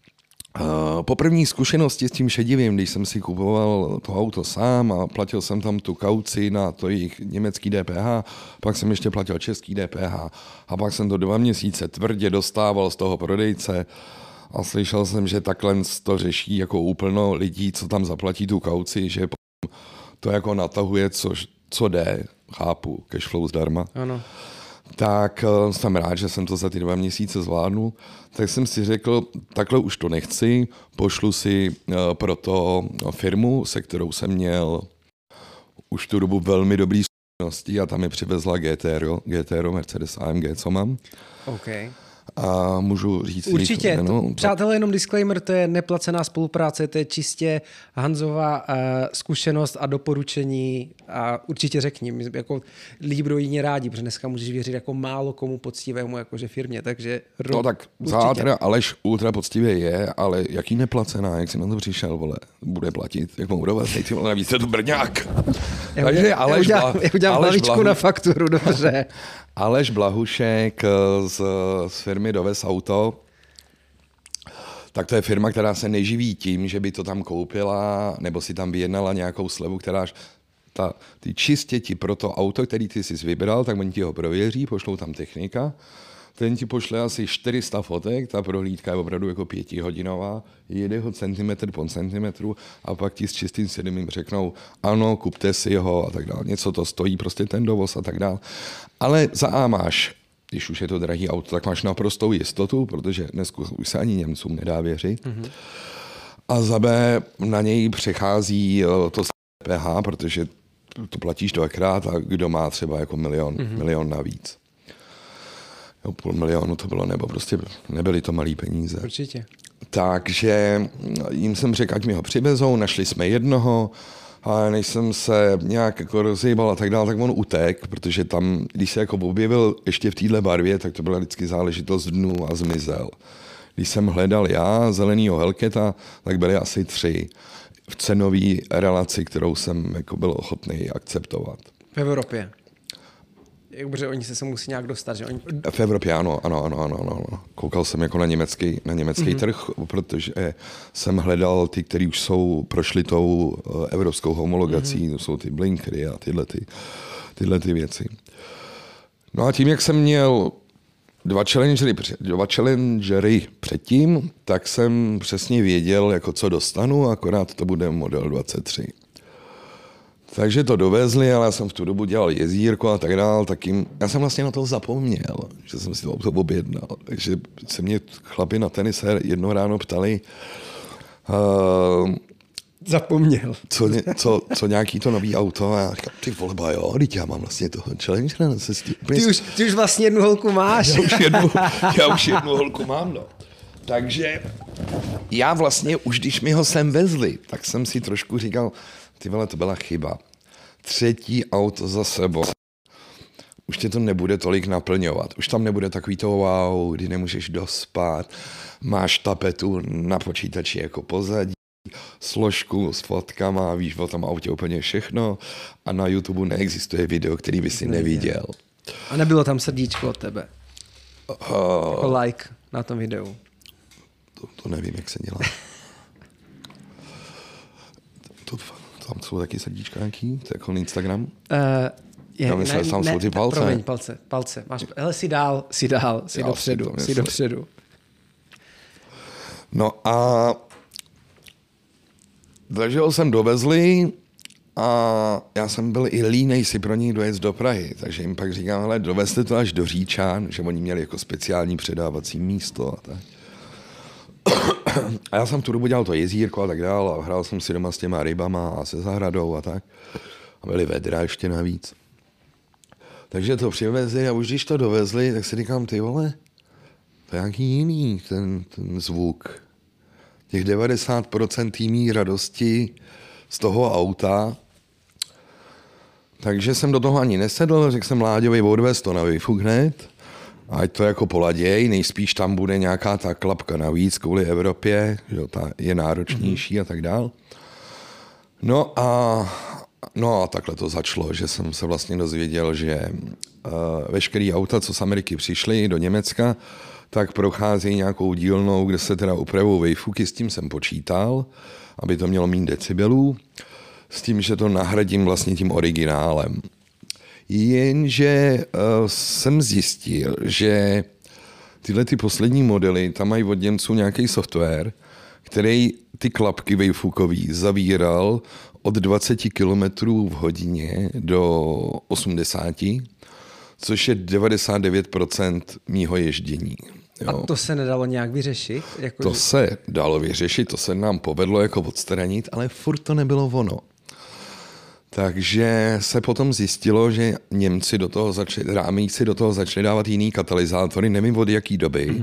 po první zkušenosti s tím šedivým, když jsem si kupoval to auto sám a platil jsem tam tu kauci na to jejich německý DPH, pak jsem ještě platil český DPH a pak jsem to 2 měsíce tvrdě dostával z toho prodejce a slyšel jsem, že takhle to řeší jako úplno lidí, co tam zaplatí tu kauci, že to jako natahuje, co jde, chápu, cashflow zdarma. Ano. Tak jsem rád, že jsem to za ty 2 měsíce zvládnul. Tak jsem si řekl, takhle už to nechci, pošlu si pro to firmu, se kterou jsem měl už tu dobu velmi dobrý zkušenosti a tam mi přivezla GTR, Mercedes AMG, co mám. Okay. A můžu říct... Určitě. Přátelé, jenom disclaimer, to je neplacená spolupráce, to je čistě Hanzova zkušenost a doporučení a určitě řekni, jako lidi budou jině rádi, protože dneska můžeš věřit jako málo komu poctivému jakože firmě, takže... No tak teda Aleš ultra poctivě je, ale jaký neplacená, jak jsi na to přišel, vole, bude platit, jak mu budou ty vole, navíc je to Brňák. Takže Aleš... Já udělám hlavičku na fakturu, dobře. Aleš Blahušek z firmy Doves Auto, tak to je firma, která se neživí tím, že by to tam koupila, nebo si tam vyjednala nějakou slevu, která ty čistě ti pro to auto, který ty jsi vybral, tak oni ti ho prověří, pošlou tam technika, ten ti pošle asi 400 fotek, ta prohlídka je opravdu jako 5hodinová, jede ho centimetr po centimetru a pak ti s čistým svědomím řeknou, ano, kupte si ho a tak dále. Něco to stojí, prostě ten dovoz a tak dále. Ale za A máš, když už je to drahý auto, tak máš naprostou jistotu, protože dnes už se ani Němcům nedá věřit. Mm-hmm. A za B na něj přechází to DPH, protože to platíš 2krát a kdo má třeba jako milion navíc. 500 000 to bylo, nebo prostě nebyly to malý peníze. Určitě. Takže jim jsem řekl, ať mi ho přivezou, našli jsme jednoho a než jsem se nějak jako rozjebal a tak dále, tak on utek, protože tam, když se jako objevil ještě v téhle barvě, tak to byla vždycky záležitost dnů a zmizel. Když jsem hledal já zelenýho Hellcata, tak byly asi 3 v cenové relaci, kterou jsem jako byl ochotný akceptovat. V Evropě? Protože oni se musí nějak dostat, že oni... V Evropě ano. Koukal jsem jako na německý trh, protože jsem hledal ty, kteří už prošli tou evropskou homologací, to jsou ty blinkery a tyhle věci. No a tím, jak jsem měl 2 challengery předtím, tak jsem přesně věděl, jako co dostanu, akorát to bude model 23. Takže to dovezli, ale já jsem v tu dobu dělal jezírko a tak dále, já jsem vlastně na to zapomněl, že jsem si to auto objednal. Takže se mě chlapi na tenise jedno ráno ptali, zapomněl. Co nějaký to nový auto a já říkám, ty volba jo, teď já mám vlastně toho challenge na cestě. Ty už vlastně jednu holku máš. Já už jednu holku mám, no. Takže já vlastně už, když mi ho sem vezli, tak jsem si trošku říkal, ty vole, to byla chyba. 3. auto za sebou. Už tě to nebude tolik naplňovat. Už tam nebude takový to wow, kdy nemůžeš dospat. Máš tapetu na počítači jako pozadí, složku s fotkama, víš o tom autě úplně všechno a na YouTube neexistuje video, který by si neviděl. A nebylo tam srdíčko od tebe? Jako like na tom videu. To nevím, jak se dělá. Tam jsou taky srdíčka nějaký? To je jako Instagram? Já myslím, že tam jsou ty palce. Promiň, palce. Máš, hele, si dál, dopředu. No a takže ho sem dovezli a já jsem byl i línej si pro ní dojet do Prahy, takže jim pak říkám, hele, dovezte to až do Říčan, že oni měli jako speciální předávací místo a tak. A já jsem tu dobu dělal to jezírko a tak dál a hrál jsem si doma s těma rybama a se zahradou a tak. A byly vedra ještě navíc. Takže to přivezli a už když to dovezli, tak si říkám, ty vole, to je nějaký jiný ten zvuk. Těch 90% té mý radosti z toho auta. Takže jsem do toho ani nesedl, řekl jsem Láďovi, odvez to na výfuk hned, ať to jako poladěj, nejspíš tam bude nějaká ta klapka navíc kvůli Evropě, že ta je náročnější a tak dál. No a takhle to začalo, že jsem se vlastně dozvěděl, že veškerý auta, co z Ameriky přišly do Německa, tak procházejí nějakou dílnou, kde se teda upravují výfuky, s tím jsem počítal, aby to mělo méně decibelů, s tím, že to nahradím vlastně tím originálem. Jenže jsem zjistil, že tyhle ty poslední modely, tam mají od Němců nějaký software, který ty klapky výfukový zavíral od 20 km v hodině do 80, což je 99% mýho ježdění. Jo. A to se nedalo nějak vyřešit? To se dalo vyřešit, to se nám povedlo jako odstranit, ale furt to nebylo ono. Takže se potom zjistilo, že Němci do toho rámíci do toho začali dávat jiný katalyzátory, nevím od jaký doby,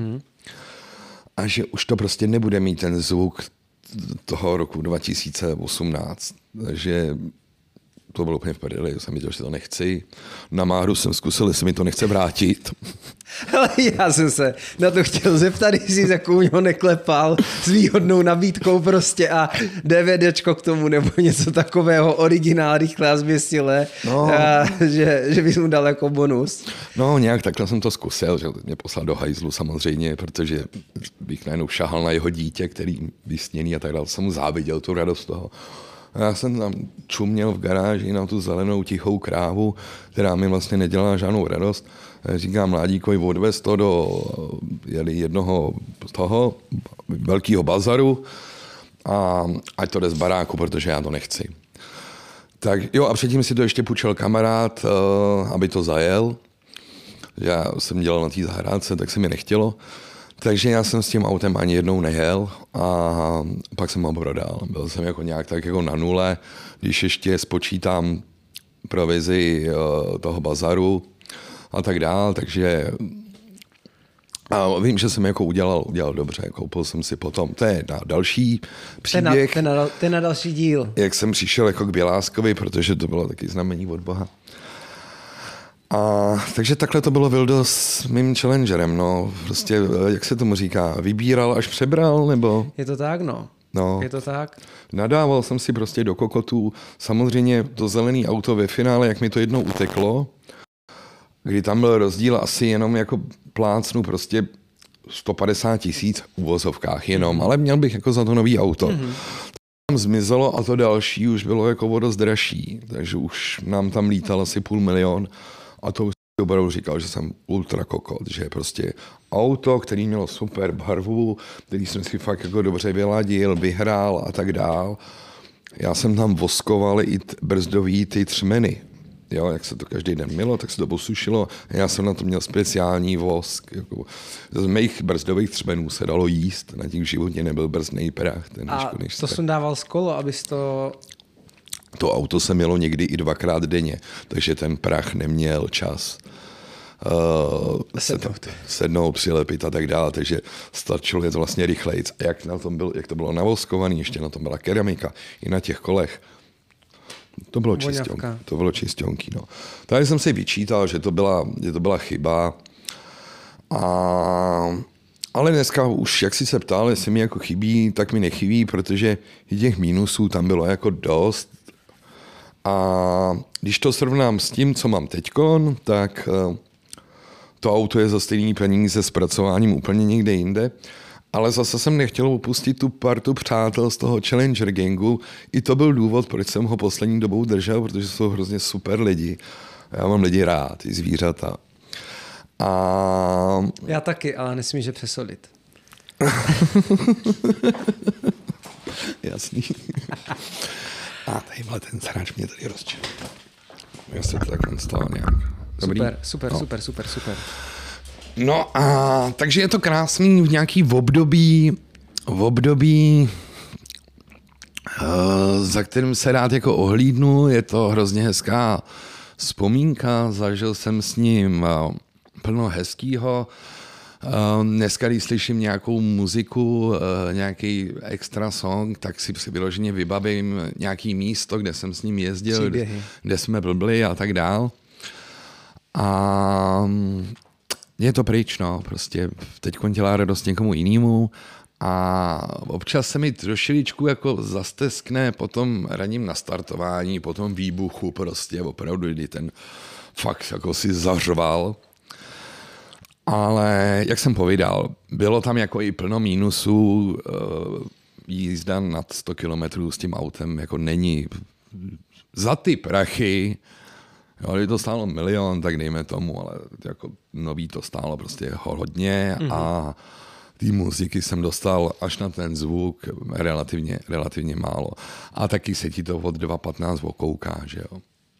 a že už to prostě nebude mít ten zvuk toho roku 2018. Takže to bylo úplně v prdeli, jsem viděl, že to nechci. Na Máhru jsem zkusil, jestli mi to nechce vrátit. Ale já jsem se na to chtěl zeptat, jestli za ho neklepal s výhodnou nabídkou prostě a DVDčko k tomu nebo něco takového, originál rychle a zběsile, no. že bys mu dal jako bonus. No nějak takhle jsem to zkusil, že mě poslal do hajzlu samozřejmě, protože bych najednou šahal na jeho dítě, který vysněný a tak dále, jsem mu záviděl tu radost toho. Já jsem tam čuměl v garáži na tu zelenou tichou krávu, která mi vlastně nedělala žádnou radost. Říkám Mládíkovi, odvez to do jednoho toho velkého bazaru a ať to jde z baráku, protože já to nechci. Tak jo, a předtím si to ještě půjčil kamarád, aby to zajel. Já jsem dělal na té zahrádce, tak se mi nechtělo. Takže já jsem s tím autem ani jednou nejel a pak jsem ho prodal. Byl jsem jako nějak tak jako na nule, když ještě spočítám provizi toho bazaru a tak dál, takže a vím, že jsem jako udělal dobře, koupil jsem si potom, to je na další příběh. To je na další díl. Jak jsem přišel jako k Běláskovi, protože to bylo taky znamení od Boha. Takže takhle to bylo Vildo s mým Challengerem, no. Prostě, jak se tomu říká, vybíral až přebral, nebo? Je to tak, no. Je to tak. Nadával jsem si prostě do kokotů. Samozřejmě to zelený auto ve finále, jak mi to jednou uteklo, kdy tam byl rozdíl asi jenom jako plácnu prostě 150 000 v uvozovkách jenom, ale měl bych jako za to nový auto. Tam zmizelo a to další už bylo jako o dost dražší, takže už nám tam lítal asi 500 000 a to už opravdu říkal, že jsem ultra kokot, že prostě auto, který mělo super barvu, který jsem si fakt jako dobře vyladil, vyhrál a tak dál. Já jsem tam voskoval i brzdový ty třmeny. Jo, jak se to každý den mylo, tak se to posušilo. Já jsem na to měl speciální vosk. Jako, z mých brzdových třmenů se dalo jíst, na těch v životě nebyl brzdnej prach. A to jsem dával z kolo, abys to... To auto se mělo někdy i 2krát denně, takže ten prach neměl čas sednout, přilepit a tak dále, takže stačilo je to vlastně rychlejc. A jak to bylo navoskované, ještě na tom byla keramika, i na těch kolech. To bylo čistionky. No. Tady jsem si vyčítal, že to byla chyba. Ale dneska už, jak jsi se ptal, jestli mi jako chybí, tak mi nechybí, protože i těch mínusů tam bylo jako dost. A když to srovnám s tím, co mám teďkon, tak to auto je za stejný peníze s pracováním úplně někde jinde. Ale zase jsem nechtěl opustit tu partu přátel z toho Challenger gangu. I to byl důvod, proč jsem ho poslední dobou držel, protože jsou hrozně super lidi. Já mám lidi rád, i zvířata. Já taky, ale nesmíš je přesolit. Jasný. A tadyhle ten sráč mě tady rozčil. Já se to takhle stalo nějak. Dobrý? Super. No a takže je to krásný v nějaký období, za kterým se rád jako ohlídnu. Je to hrozně hezká vzpomínka, zažil jsem s ním plno hezkýho. Dneska, když slyším nějakou muziku, nějaký extra song, tak si vyloženě vybavím nějaký místo, kde jsem s ním jezdil, kde jsme blbli a tak dál. A je to pryč, no, prostě teď dělá radost někomu jinému a občas se mi trošičku jako zasteskne po tom ranním nastartování, po tom výbuchu prostě opravdu, kdy ten fakt jako si zařval. Ale jak jsem povídal, bylo tam jako i plno mínusů, jízda nad 100 kilometrů s tím autem jako není za ty prachy. Jo, kdyby to stálo 1 milion, tak dejme tomu, ale jako nový to stálo prostě hodně a té muziky jsem dostal až na ten zvuk relativně málo. A taky se ti to od 2.15 okouká, že jo.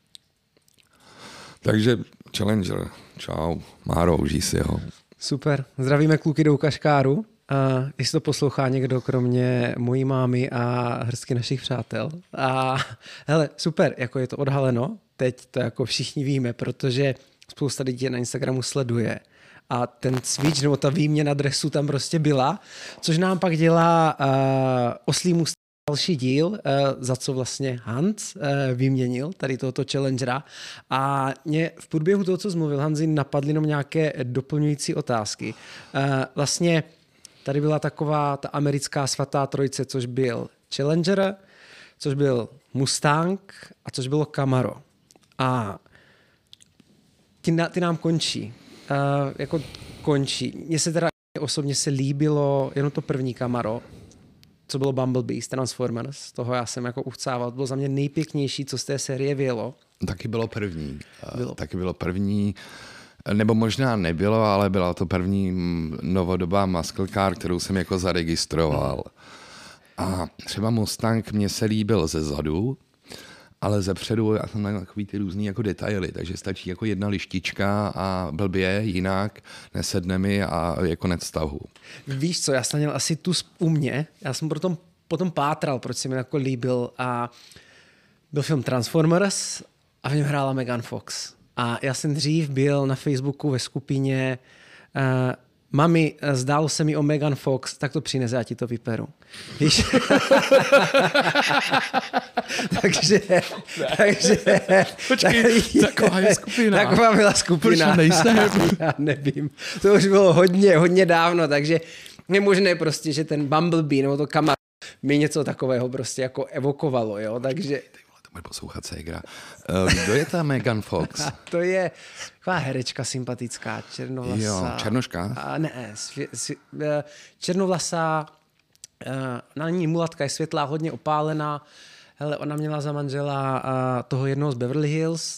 Takže Challenger, čau, Máro, užij si ho. Super, zdravíme kluky do Kaškáru. A jestli to poslouchá někdo kromě mojí mámy a hrstky našich přátel. A hele, super, jako je to odhaleno, teď to jako všichni víme, protože spousta lidí na Instagramu sleduje. A ten switch nebo ta výměna dresu tam prostě byla, což nám pak dělá oslý můstek další díl, za co vlastně Hans vyměnil tady tohoto Challengera. A mě v průběhu toho, co jsi mluvil, Hanzi, napadly jenom nějaké doplňující otázky. Vlastně tady byla taková ta americká svatá trojice, což byl Challenger, což byl Mustang a což bylo Camaro. A ty nám končí. Jako končí. Mně se teda osobně se líbilo jenom to první Camaro, co bylo Bumblebee z Transformers. Toho já jsem jako uchcával. To bylo za mě nejpěknější, co z té série vyjelo. Taky bylo první. Nebo možná nebylo, ale byla to první novodobá muscle car, kterou jsem jako zaregistroval. A třeba Mustang mě se líbil ze zadu, ale zepředu já jsem na takový ty různý jako detaily, takže stačí jako jedna lištička a blbě, jinak nesedne mi a je konec tahu. Víš co, já jsem měl asi tu u mě, já jsem potom pátral, proč se mi jako líbil a byl film Transformers a v něm hrála Megan Fox. A já jsem dřív byl na Facebooku ve skupině mami, zdálo se mi o Megan Fox, tak to přines, já ti to vyperu. Víš? takže... Počkej, taková je skupina. Taková byla skupina. Proč nejsem? Já nevím. To už bylo hodně dávno, takže nemožné prostě, že ten Bumblebee nebo to Camaro mi něco takového prostě jako evokovalo, jo, takže... Bude poslouchat ségra. Kdo je ta Megan Fox? To je taková herečka sympatická, černovlasá. Jo, černoška? Černovlasá, na ní mulatka je světlá, hodně opálená. Hele, ona měla za manžela toho jednoho z Beverly Hills.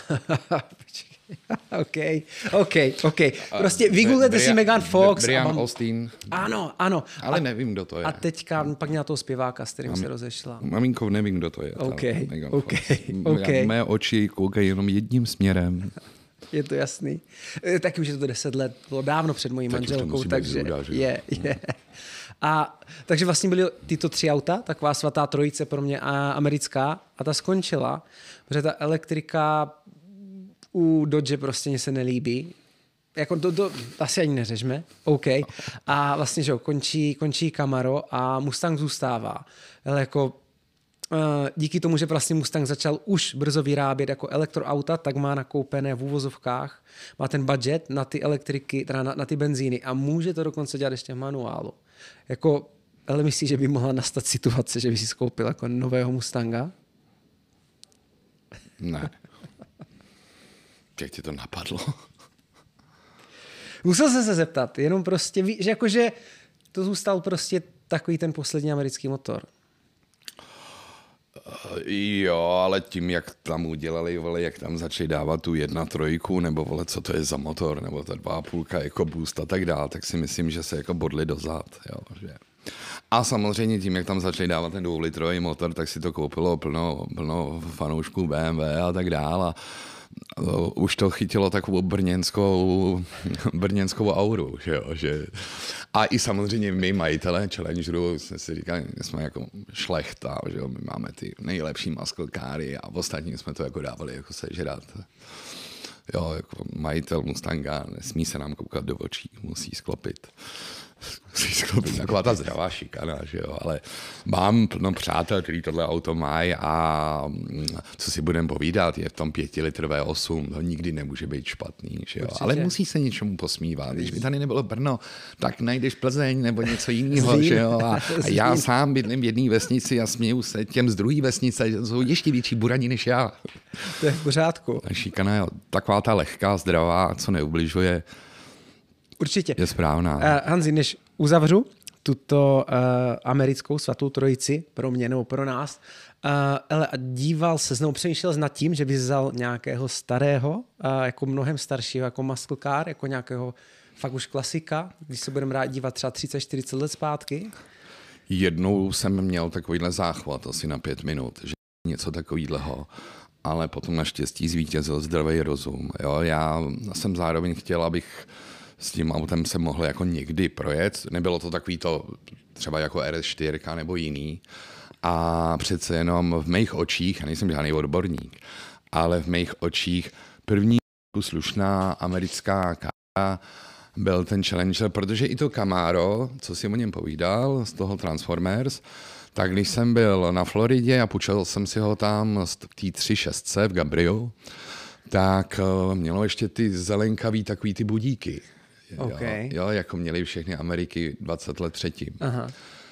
OK. Prostě vygooglete si Megan Fox. Brian Austin. Ano. Ale nevím, kdo to je. A teďka pak měla toho zpěváka, s kterým se rozešla. Maminko, nevím, kdo to je. OK. Mé oči koukají jenom jedním směrem. Je to jasný. Taky už je to 10 let, bylo dávno před mojí manželkou, takže je. A takže vlastně byly tyto 3 auta, taková svatá trojice pro mě americká a ta skončila, protože ta elektrika u Dodge prostě mě se nelíbí. Jako to asi ani neřešme. OK. A vlastně, že jo, končí Camaro a Mustang zůstává. Ale jako díky tomu, že vlastně Mustang začal už brzo vyrábět jako elektroauta, tak má nakoupené v úvozovkách, má ten budget na ty elektriky, teda na ty benzíny a může to dokonce dělat ještě v manuálu. Jako, ale myslíš, že by mohla nastat situace, že by si skoupil jako nového Mustanga? Ne. Jak ti to napadlo? Musel jsem se zeptat, jenom prostě, že jakože to zůstal prostě takový ten poslední americký motor. Jo, ale tím, jak tam udělali, vole, jak tam začali dávat tu 1.3, nebo vole, co to je za motor, nebo ta 2.5 jako boost a tak dál, tak si myslím, že se jako bodli dozad, jo, že. A samozřejmě tím, jak tam začali dávat ten 2litrový motor, tak si to koupilo plno fanoušků BMW a tak dál. A už to chytilo takovou brněnskou auru, že jo, že... A i samozřejmě my majitelé Challengeru jsme si říkali, jsme jako šlechta, že jo, my máme ty nejlepší muscle cary a ostatní jsme to jako dávali jako sežrat. Jo, jako majitel Mustanga nesmí se nám koukat do očí, musí sklopit. Taková ta zdravá šikana, že jo, ale mám plno přátel, který tohle auto mají a co si budeme povídat, je v tom 5-litrové V8, to nikdy nemůže být špatný, že jo, ale musí se něčemu posmívat, když by tady nebylo Brno, tak najdeš Plzeň nebo něco jiného, že jo, a já sám bydlím v jedné vesnici a směju se těm z druhé vesnice, jsou ještě větší burani než já. To je v pořádku. A šikana je taková ta lehká, zdravá, co neubližuje. Určitě. Je správná. Hanzi, než uzavřu tuto americkou svatou trojici pro mě nebo pro nás, ale díval se znovu, přemýšlel nad tím, že by vzal nějakého starého, jako mnohem staršího, jako muscle car, jako nějakého fakt už klasika, když se budeme rád dívat třeba 30-40 let zpátky? Jednou jsem měl takovýhle záchvat asi na 5 minut, že něco takovýhleho, ale potom naštěstí zvítězil zdravý rozum. Jo? Já jsem zároveň chtěl, abych s tím autem se mohl jako někdy projet. Nebylo to takový to třeba jako RS4 nebo jiný. A přece jenom v mých očích, já nejsem žádný odborník, ale v mých očích první slušná americká kára byl ten Challenger, protože i to Camaro, co si o něm povídal z toho Transformers, tak když jsem byl na Floridě a půjčil jsem si ho tam z té 3.6 v Gabriel, tak mělo ještě ty zelenkavý takový ty budíky. Okay. Jo, jako měli všechny Ameriky 20 let předtím. Aha.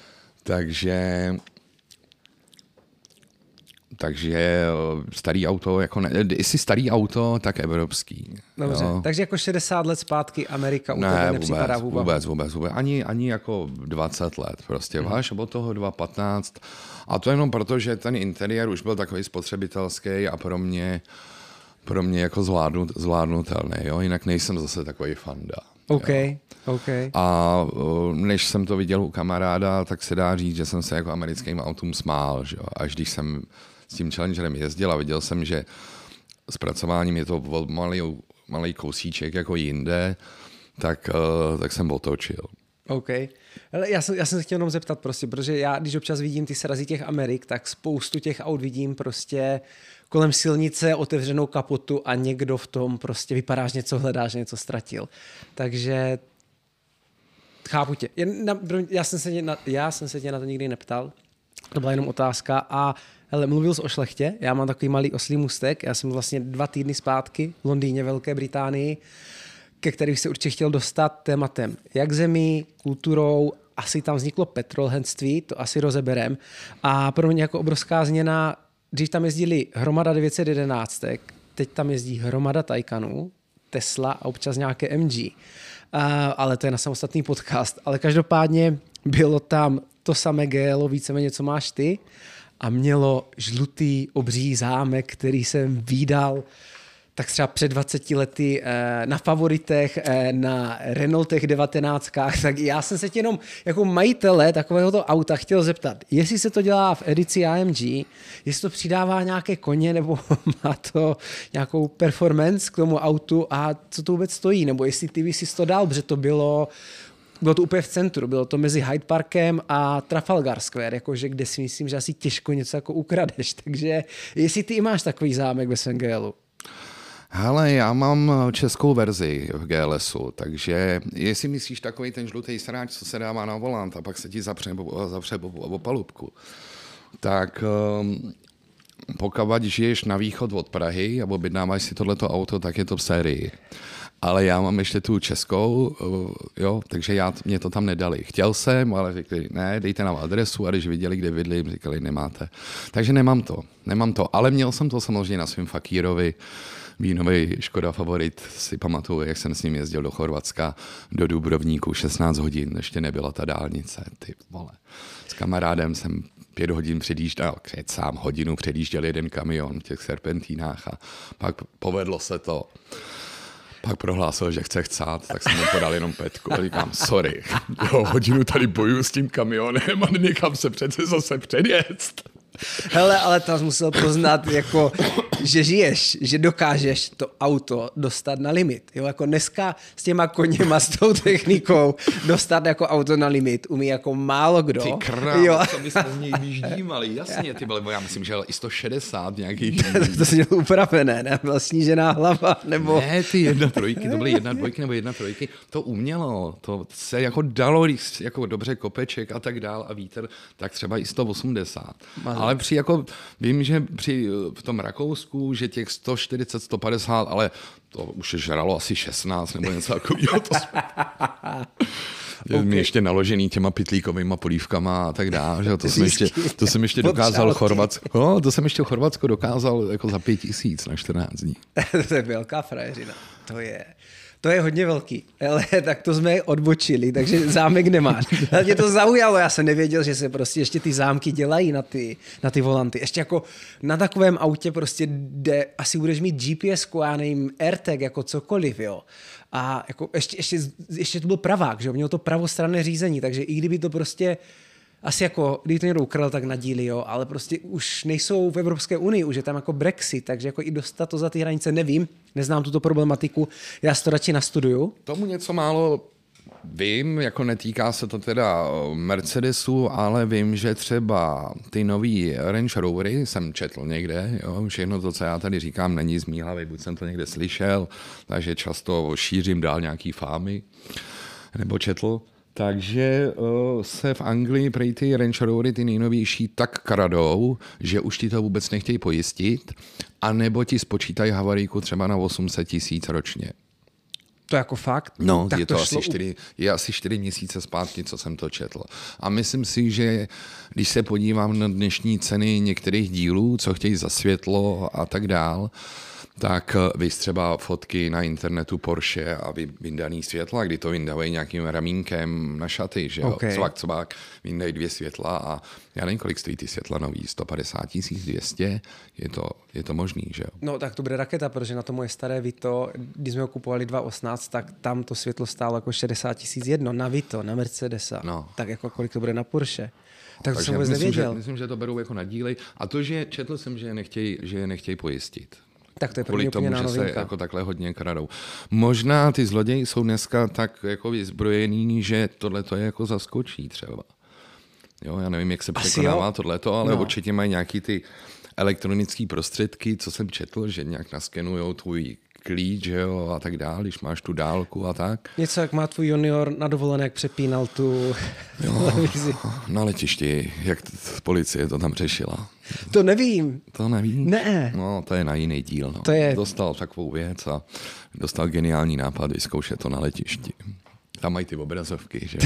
Takže starý auto, jako jestli starý auto, tak evropský. Dobře, jo. Takže jako 60 let zpátky Amerika u tebe nepřipadá vůbec. Ani jako 20 let. Prostě váš od toho 2.15. A to jenom proto, že ten interiér už byl takový spotřebitelský a pro mě jako zvládnutelný. Jo? Jinak nejsem zase takový fanda. Okay. A než jsem to viděl u kamaráda, tak se dá říct, že jsem se jako americkým autům smál. Že? Až když jsem s tím Challengerem jezdil a viděl jsem, že zpracováním je to malý kousíček jako jinde, tak jsem otočil. OK. Ale já jsem se chtěl jenom zeptat prostě, protože já, když občas vidím ty srazy těch Amerik, tak spoustu těch aut vidím prostě kolem silnice, otevřenou kapotu a někdo v tom prostě vypadá, že něco hledá, že něco ztratil. Takže chápu tě. Já jsem se tě na to nikdy neptal. To byla jenom otázka. A hele, mluvil jsi o šlechtě. Já mám takový malý oslý můstek. Já jsem vlastně 2 týdny zpátky v Londýně, Velké Británii, ke kterých se určitě chtěl dostat tématem jak zemí, kulturou. Asi tam vzniklo petrolheadství, to asi rozeberem. A pro mě jako obrovská změna, když tam jezdili hromada 911, teď tam jezdí hromada Taycanů, Tesla a občas nějaké MG. Ale to je na samostatný podcast. Ale každopádně bylo tam to samé GL, víceméně, co máš ty, a mělo žlutý obří zámek, který jsem vídal tak třeba před 20 lety na favoritech, na Renaultech 19, tak já jsem se tě jenom jako majitele takovéhoto auta chtěl zeptat, jestli se to dělá v edici AMG, jestli to přidává nějaké koně, nebo má to nějakou performance k tomu autu a co to vůbec stojí, nebo jestli ty bys si to dal, protože to bylo to úplně v centru, bylo to mezi Hyde Parkem a Trafalgar Square, jakože kde si myslím, že asi těžko něco jako ukradeš, takže jestli ty máš takový zámek ve svém GLu. Hele, já mám českou verzi v GLSu, takže jestli myslíš takový ten žlutý sráč, co se dává na volant a pak se ti zapře o palubku, tak pokud žiješ na východ od Prahy a objednáváš si tohleto auto, tak je to v sérii. Ale já mám ještě tu českou, jo, takže mě to tam nedali. Chtěl jsem, ale řekli, ne, dejte nám adresu, a když viděli, kde bydlím, říkali, nemáte. Takže nemám to, ale měl jsem to samozřejmě na svém Fakírovi, vínový Škoda Favorit, si pamatuju, jak jsem s ním jezdil do Chorvatska, do Dubrovníku, 16 hodin, ještě nebyla ta dálnice, ty vole. S kamarádem jsem 5 hodin předjížděl, sám hodinu předjížděl jeden kamion v těch serpentínách a pak povedlo se to. Pak prohlásil, že chce chcát, tak jsem mu podal jenom 5 a říkám, sorry, jo, hodinu tady bojuju s tím kamionem a někam se přece zase předjet. Hele, ale to jsi musel poznat, jako, že žiješ, že dokážeš to auto dostat na limit. Jo, jako dneska s těma koněma, s tou technikou dostat jako auto na limit umí jako málo kdo. Ty krám, co byste z něj vyždímali, jasně, ty byly, já myslím, že i 160 nějakých. To jsi měl upravené, ne? Byla snížená hlava, nebo... Ne, ty 1.3, to byly 1.2 nebo 1.3, to umělo, to se jako dalo, jako dobře kopeček a tak dál a vítr, tak třeba i 180. Ale vím, že v tom Rakousku, že těch 140, 150, ale to už žralo asi 16 nebo něco takového. Okay. Mě ještě naložený těma pytlíkovýma polívkama a tak dále. Že? To jsem ještě dokázal to jsem ještě v Chorvatsku dokázal jako za 5 000 na 14 dní. To je velká frajeřina. To je hodně velký, ale tak to jsme odbočili, takže zámek nemáš. Ale mě to zaujalo, já jsem nevěděl, že se prostě ještě ty zámky dělají na ty volanty. Ještě jako na takovém autě prostě, kde asi budeš mít GPS-ku, já nevím, AirTag, jako cokoliv, jo. A jako ještě to byl pravák, že jo, mělo to pravostranné řízení, takže i kdyby to prostě asi jako, kdyby to někdo ukradl, tak na díly, jo, ale prostě už nejsou v Evropské unii, už je tam jako Brexit, takže jako i dostat to za ty hranice nevím, neznám tuto problematiku, já si to radši nastuduju. Tomu něco málo vím, jako netýká se to teda Mercedesu, ale vím, že třeba ty nový Range Rovery jsem četl někde, jo, všechno to, co já tady říkám, není z mý hlavy, buď jsem to někde slyšel, takže často šířím dál nějaký fámy, nebo četl. Takže se v Anglii prej ty Range Rovery, ty nejnovější, tak kradou, že už ti to vůbec nechtějí pojistit, anebo ti spočítají havarijku třeba na 800 000 ročně. To jako fakt? No, tak je asi 4 měsíce zpátky, co jsem to četl. A myslím si, že když se podívám na dnešní ceny některých dílů, co chtějí za světlo a tak dál, tak víš třeba fotky na internetu Porsche a vyndaný světla, kdy to vyndávají nějakým ramínkem na šaty, že jo, okay. Cvak, vyndají 2 světla a já nevím, kolik stojí ty světla nový, 150 000, 200, je to možný, že jo. No tak to bude raketa, protože na to moje staré Vito, když jsme ho kupovali 2018, tak tam to světlo stálo jako 60 000 jedno, na Vito, na Mercedesa, no. Tak jako kolik to bude na Porsche. Tak to jsem vůbec nevěděl. Myslím, že to berou jako na díly a to, že četl jsem, že je nechtějí pojistit. Tak to je kvůli tomu, že se jako takhle hodně kradou. Možná ty zloději jsou dneska tak jako vyzbrojený, že tohle to je jako zaskočí třeba. Jo, já nevím, jak se překonává tohleto, ale určitě mají nějaký ty elektronické prostředky, co jsem četl, že nějak naskenujou tvůj klíč, jo, a tak dál, když máš tu dálku a tak. Něco, jak má tvůj junior na dovolené, jak přepínal tu televizi. Na letišti, jak policie to tam řešila. To nevím. To nevím? Ne. No, to je na jiný díl. No. Dostal takovou věc a dostal geniální nápad vyzkoušet to na letišti. Tam mají ty obrazovky, že?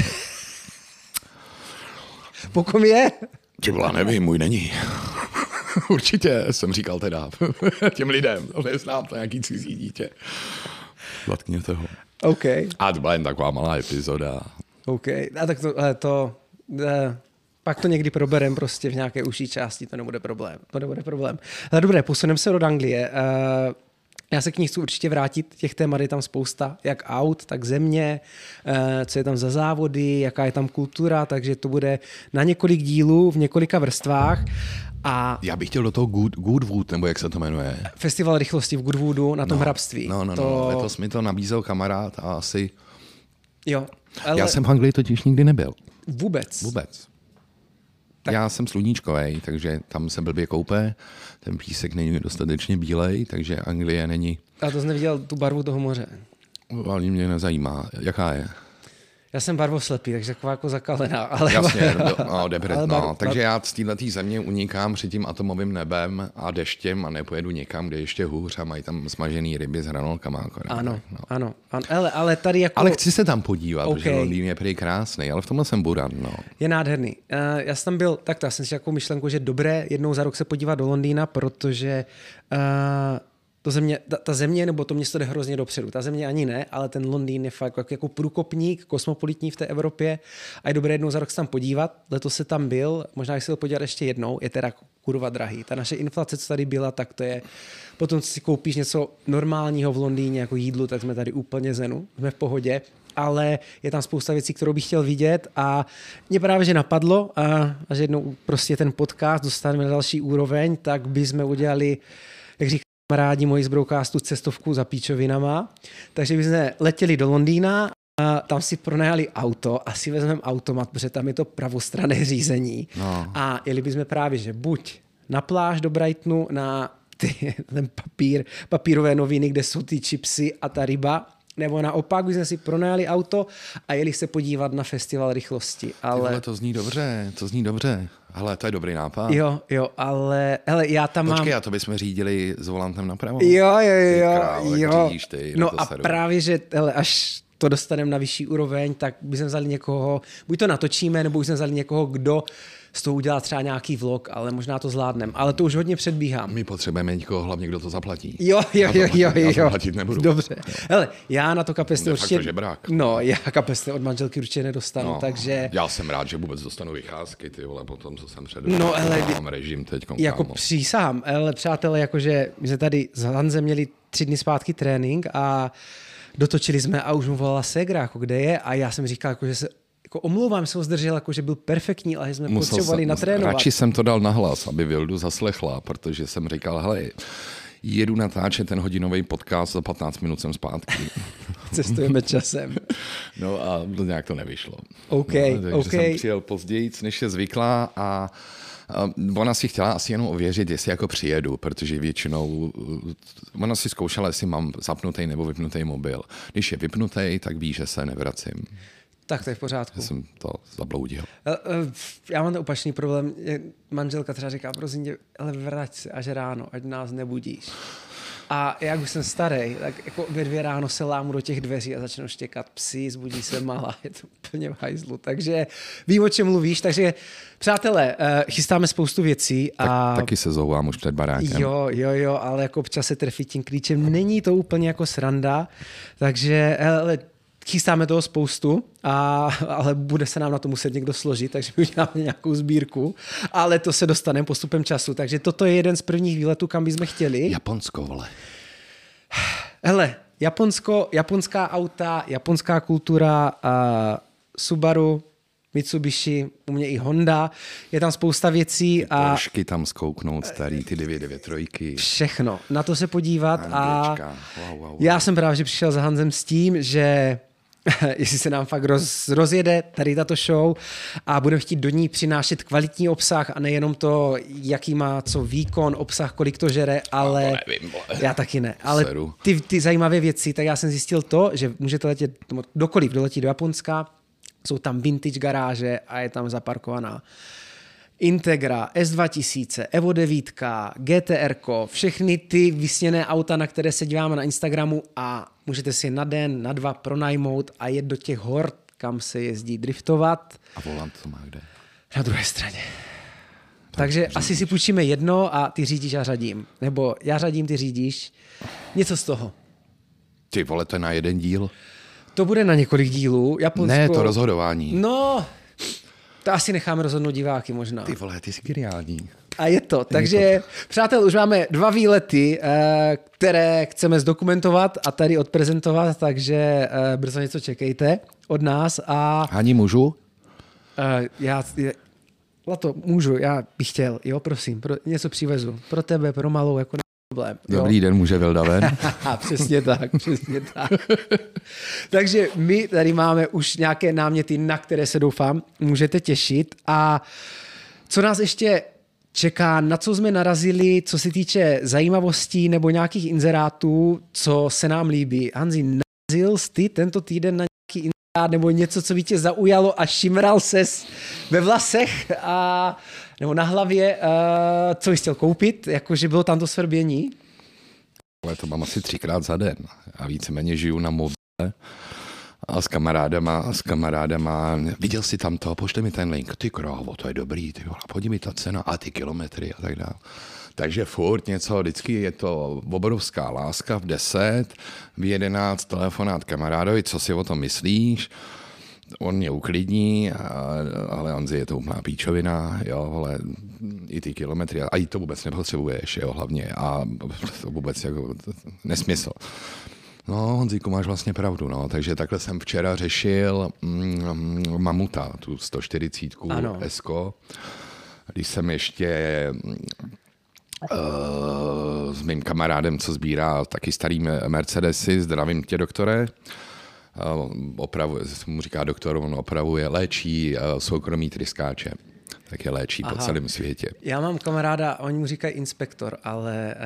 Po kom je? Tyhle, nevím, můj není. Určitě jsem říkal teda těm lidem, neznám to nějaký cizí dítě. Zatkněte ho. OK. A to byla jen taková malá epizoda. OK. A tak pak to někdy proberem prostě v nějaké užší části, to nebude problém. Ale dobré, posuneme se do Anglie. Já se k ní chci určitě vrátit, těch témat je tam spousta, jak aut, tak země, co je tam za závody, jaká je tam kultura, takže to bude na několik dílů v několika vrstvách. A já bych chtěl do toho Goodwood, nebo jak se to jmenuje. Festival rychlosti v Goodwoodu na tom hrabství. No. Letos mi to nabízel kamarád a asi... Jo. Ale... Já jsem v Anglii totiž nikdy nebyl. Vůbec. Tak. Já jsem sluníčkovej, takže tam se blbě koupe, ten písek není dostatečně bílej, takže Anglie není... A to jsi neviděl tu barvu toho moře? Ale mě nezajímá, jaká je. Já jsem barvoslepý, takže taková jako zakalená. Ale... Jasně, takže já z této země unikám před tím atomovým nebem a deštěm a nepojedu někam, kde ještě hůř a mají tam smažený ryby s hranolkama. Akorát, ano. Ale tady jako... Ale chci se tam podívat, protože Londýn je prý krásný, ale v tomhle jsem buran. No. Je nádherný. Já jsem tam byl, já jsem si takovou myšlenku, že dobré jednou za rok se podívat do Londýna, protože ta země nebo to město jde hrozně dopředu. Ta země ani ne, ale ten Londýn je fakt jako průkopník, kosmopolitní v té Evropě a je dobré jednou za rok se tam podívat. Letos se tam byl, možná si to podívat ještě jednou, je teda kurva drahý. Ta naše inflace, co tady byla, tak to je potom, co si koupíš něco normálního v Londýně jako jídlu, tak jsme tady úplně zenu, jsme v pohodě. Ale je tam spousta věcí, kterou bych chtěl vidět a mě právě, že napadlo a že jednou prostě ten podcast dostaneme na další úroveň, tak bychom udělali, jak říkají kamarádi moji z Broadcastu, cestovku za píčovinama. Takže bychom letěli do Londýna a tam si pronajali auto, asi vezmeme automat, protože tam je to pravostranné řízení. No. A jeli bychom právě, že buď na pláž do Brightonu, na ten papírové noviny, kde jsou ty chipsy a ta ryba, nebo naopak, jsme si pronajali auto a jeli se podívat na festival rychlosti. Ale to zní dobře. Hele, to je dobrý nápad. Jo, ale hele, já tam Počkej, a to bychom řídili s volantem napravo? Jo. Řídíš ty, no a právě, že hele, až to dostaneme na vyšší úroveň, tak bychom vzali někoho, buď to natočíme, nebo bychom vzali někoho, kdo z toho udělá třeba nějaký vlog, ale možná to zvládneme. Ale to už hodně předbíhám. My potřebujeme někoho, hlavně kdo to zaplatí. Jo. Já platit nebudu. Dobře. Hele, já na to kapesně určitě... žebrák. No, já kapesně od manželky určitě nedostanu, takže... Já jsem rád, že vůbec dostanu vycházky, ty vole, potom, co jsem předvedl. No, ale... Mám režim teď, jako přísahám, ale přátelé, jakože my jsme tady s Hanzem měli 3 dny zpátky trénink a dotočili jsme a už mu volala ségra, jako kde je a já jsem říkal, jako, že se jako omlouvám, se ho zdržel, jako, že byl perfektní, ale že jsme potřebovali natrénovat. Radši jsem to dal nahlas, aby Vildu zaslechla, protože jsem říkal, hele, jedu natáčet ten hodinový podcast, za 15 minut jsem zpátky. Cestujeme časem. No a nějak to nevyšlo. Takže jsem přijel později, než je zvyklá a ona si chtěla asi jenom ověřit, jestli jako přijedu, protože většinou ona si zkoušela, jestli mám zapnutý nebo vypnutý mobil. když je vypnutý, tak ví, že se nevracím. Tak to je v pořádku. Já jsem to zabloudil. Já mám ten opačný problém. Manželka třeba říká, prosím tě, ale vrať se až ráno, ať nás nebudíš. A jak už jsem starý, tak jako ve 2 ráno se lámu do těch dveří a začnou štěkat psy, zbudí se malá, je to úplně v hajzlu. Takže vím, o čem mluvíš. Takže přátelé, chystáme spoustu věcí. A... Taky se zouvám už před barákem. Jo, ale jako občas se trefí tím klíčem. Není to úplně jako sranda, takže chystáme toho spoustu, ale bude se nám na to muset někdo složit, takže uděláme nějakou sbírku, ale to se dostaneme postupem času. Takže toto je jeden z prvních výletů, kam bychom chtěli. Japonsko, vole. Hele, Japonsko, japonská auta, japonská kultura, Subaru, Mitsubishi, u mě i Honda, je tam spousta věcí. A Porsche tam zkouknout, starý, ty 993. Všechno, na to se podívat. Wow. Já jsem právě přišel za Hanzem s tím, že jestli se nám fakt rozjede tady tato show a budeme chtít do ní přinášet kvalitní obsah a nejenom to, jaký má co výkon, obsah, kolik to žere, ale... To nevím, já taky ne. Ale ty zajímavé věci, tak já jsem zjistil to, že můžete letět, kdokoliv doletí do Japonska, jsou tam vintage garáže a je tam zaparkovaná Integra, S2000, Evo 9, GTR, všechny ty vysněné auta, na které se díváme na Instagramu a můžete si na den, na 2 pronajmout a jet do těch hor, kam se jezdí driftovat. A volant to má kde? Na druhé straně. Takže asi si půjčíme jedno a ty řídíš a řadím. Nebo já řadím, ty řídíš. Něco z toho. Ty vole, to je na jeden díl? To bude na několik dílů. Japonsko... Ne, to rozhodování. No... To asi necháme rozhodnout diváky možná. Ty vole, ty jsi geniální. A je to. Takže, přátel, už máme 2 výlety, které chceme zdokumentovat a tady odprezentovat, takže brzo něco čekejte od nás. Hani, můžu? Lato, můžu, já bych chtěl, jo, prosím, něco přivezu. Pro tebe, pro malou, jako problém. Dobrý den, může Vilda ven? Přesně tak. Takže my tady máme už nějaké náměty, na které se doufám můžete těšit. A co nás ještě čeká, na co jsme narazili, co se týče zajímavostí nebo nějakých inzerátů, co se nám líbí. Hanzi, narazil jsi ty tento týden na nějaký inzerát nebo něco, co by tě zaujalo a šimral ses ve vlasech nebo na hlavě, co jsi chtěl koupit, jakože bylo tam to svrbění? Ale to mám asi 3krát za den a víceméně žiju na mobile a s kamarádama, viděl jsi tam to, pošli mi ten link, ty krávo, to je dobrý, ty vole, podívej ta cena a ty kilometry a tak dále. Takže furt něco, vždycky je to obrovská láska v 10, v 11 telefonát kamarádovi, co si o tom myslíš, on mě uklidní, ale Honzi je to úplná píčovina, jo, ale i ty kilometry, a i to vůbec nepotřebuješ, jo, hlavně, a to vůbec jako nesmysl. No, Honzíku, máš vlastně pravdu, no, takže takhle jsem včera řešil Mamuta, tu 140 Esko, když jsem ještě s mým kamarádem, co sbírá taky starý Mercedesy, zdravím tě, doktore, opravuje, mu říká doktor, on opravuje, léčí soukromý tryskáče. Tak je léčí po celém světě. Já mám kamaráda, oni mu říkají inspektor, ale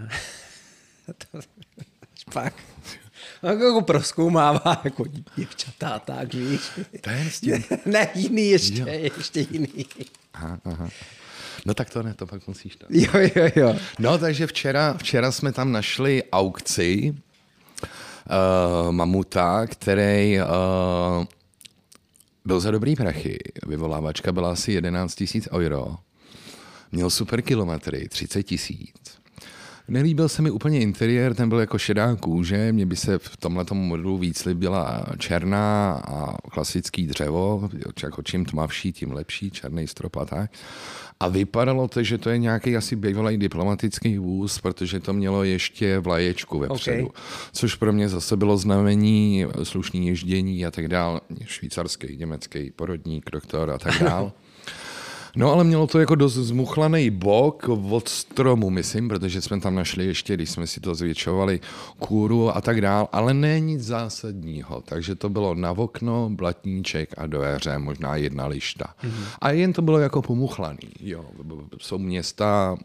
pak jako prozkoumává jako děvčatá, tak víš. Ten s tím? Ne, jiný ještě jiný. Aha. No tak to ne, to pak musíš tam. Jo. No takže včera jsme tam našli aukci Mamuta, který byl za dobrý prachy. Vyvolávačka byla asi 11 000 euro. Měl super kilometry, 30 000. Nelíbil se mi úplně interiér, ten byl jako šedá kůže, mě by se v tomhletom modelu víc líbila černá a klasický dřevo, jako čím tmavší, tím lepší, černý strop a tak. A vypadalo to, že to je nějaký asi bývalý diplomatický vůz, protože to mělo ještě vlaječku vepředu. Okay. Což pro mě zase bylo znamení, slušný ježdění a tak dál. Švýcarský, německý porodník, doktor a tak dál. No ale mělo to jako dost zmuchlaný bok od stromu, myslím, protože jsme tam našli ještě, když jsme si to zvětšovali, kůru a tak dál, ale ne nic zásadního. Takže to bylo na okno, blatníček a dveře, možná jedna lišta. Mm-hmm. A jen to bylo jako pomuchlaný. Jo. Jsou města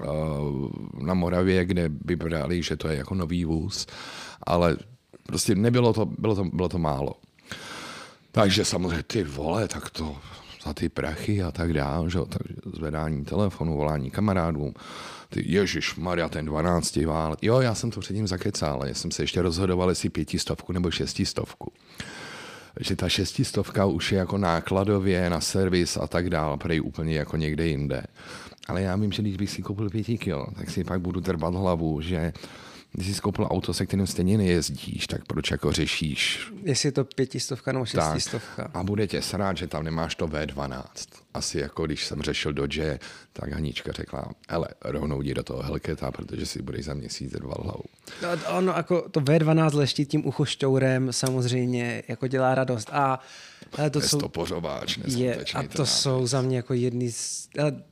na Moravě, kde by brali, že to je jako nový vůz, ale prostě nebylo to, bylo to málo. Takže samozřejmě ty vole, tak to za ty prachy a tak dál, že? Takže zvedání telefonu, volání kamarádům, ty ježišmarja, ten 12 vál. Jo, já jsem to předtím zakecal, já jsem se ještě rozhodoval, jestli 500 nebo 600. Že ta 600 už je jako nákladově na servis a tak dál, prej úplně jako někde jinde. Ale já vím, že když bych si koupil 5 kilo, tak si pak budu trvat hlavu, že když jsi koupil auto, se kterým stejně nejezdíš, tak proč jako řešíš? Jestli je to 500 nebo 600. A bude tě srát, že tam nemáš to V12. Asi jako když jsem řešil Dodge, tak Hanička řekla, hele, rovnou jdi do toho Hellcata, protože si budeš za měsíc rval hlavu. Ono jako to V12 leštit tím uchošťourem samozřejmě jako dělá radost. A to jsou stopořováč, neskutečný. A to jsou za mě jako jedny z...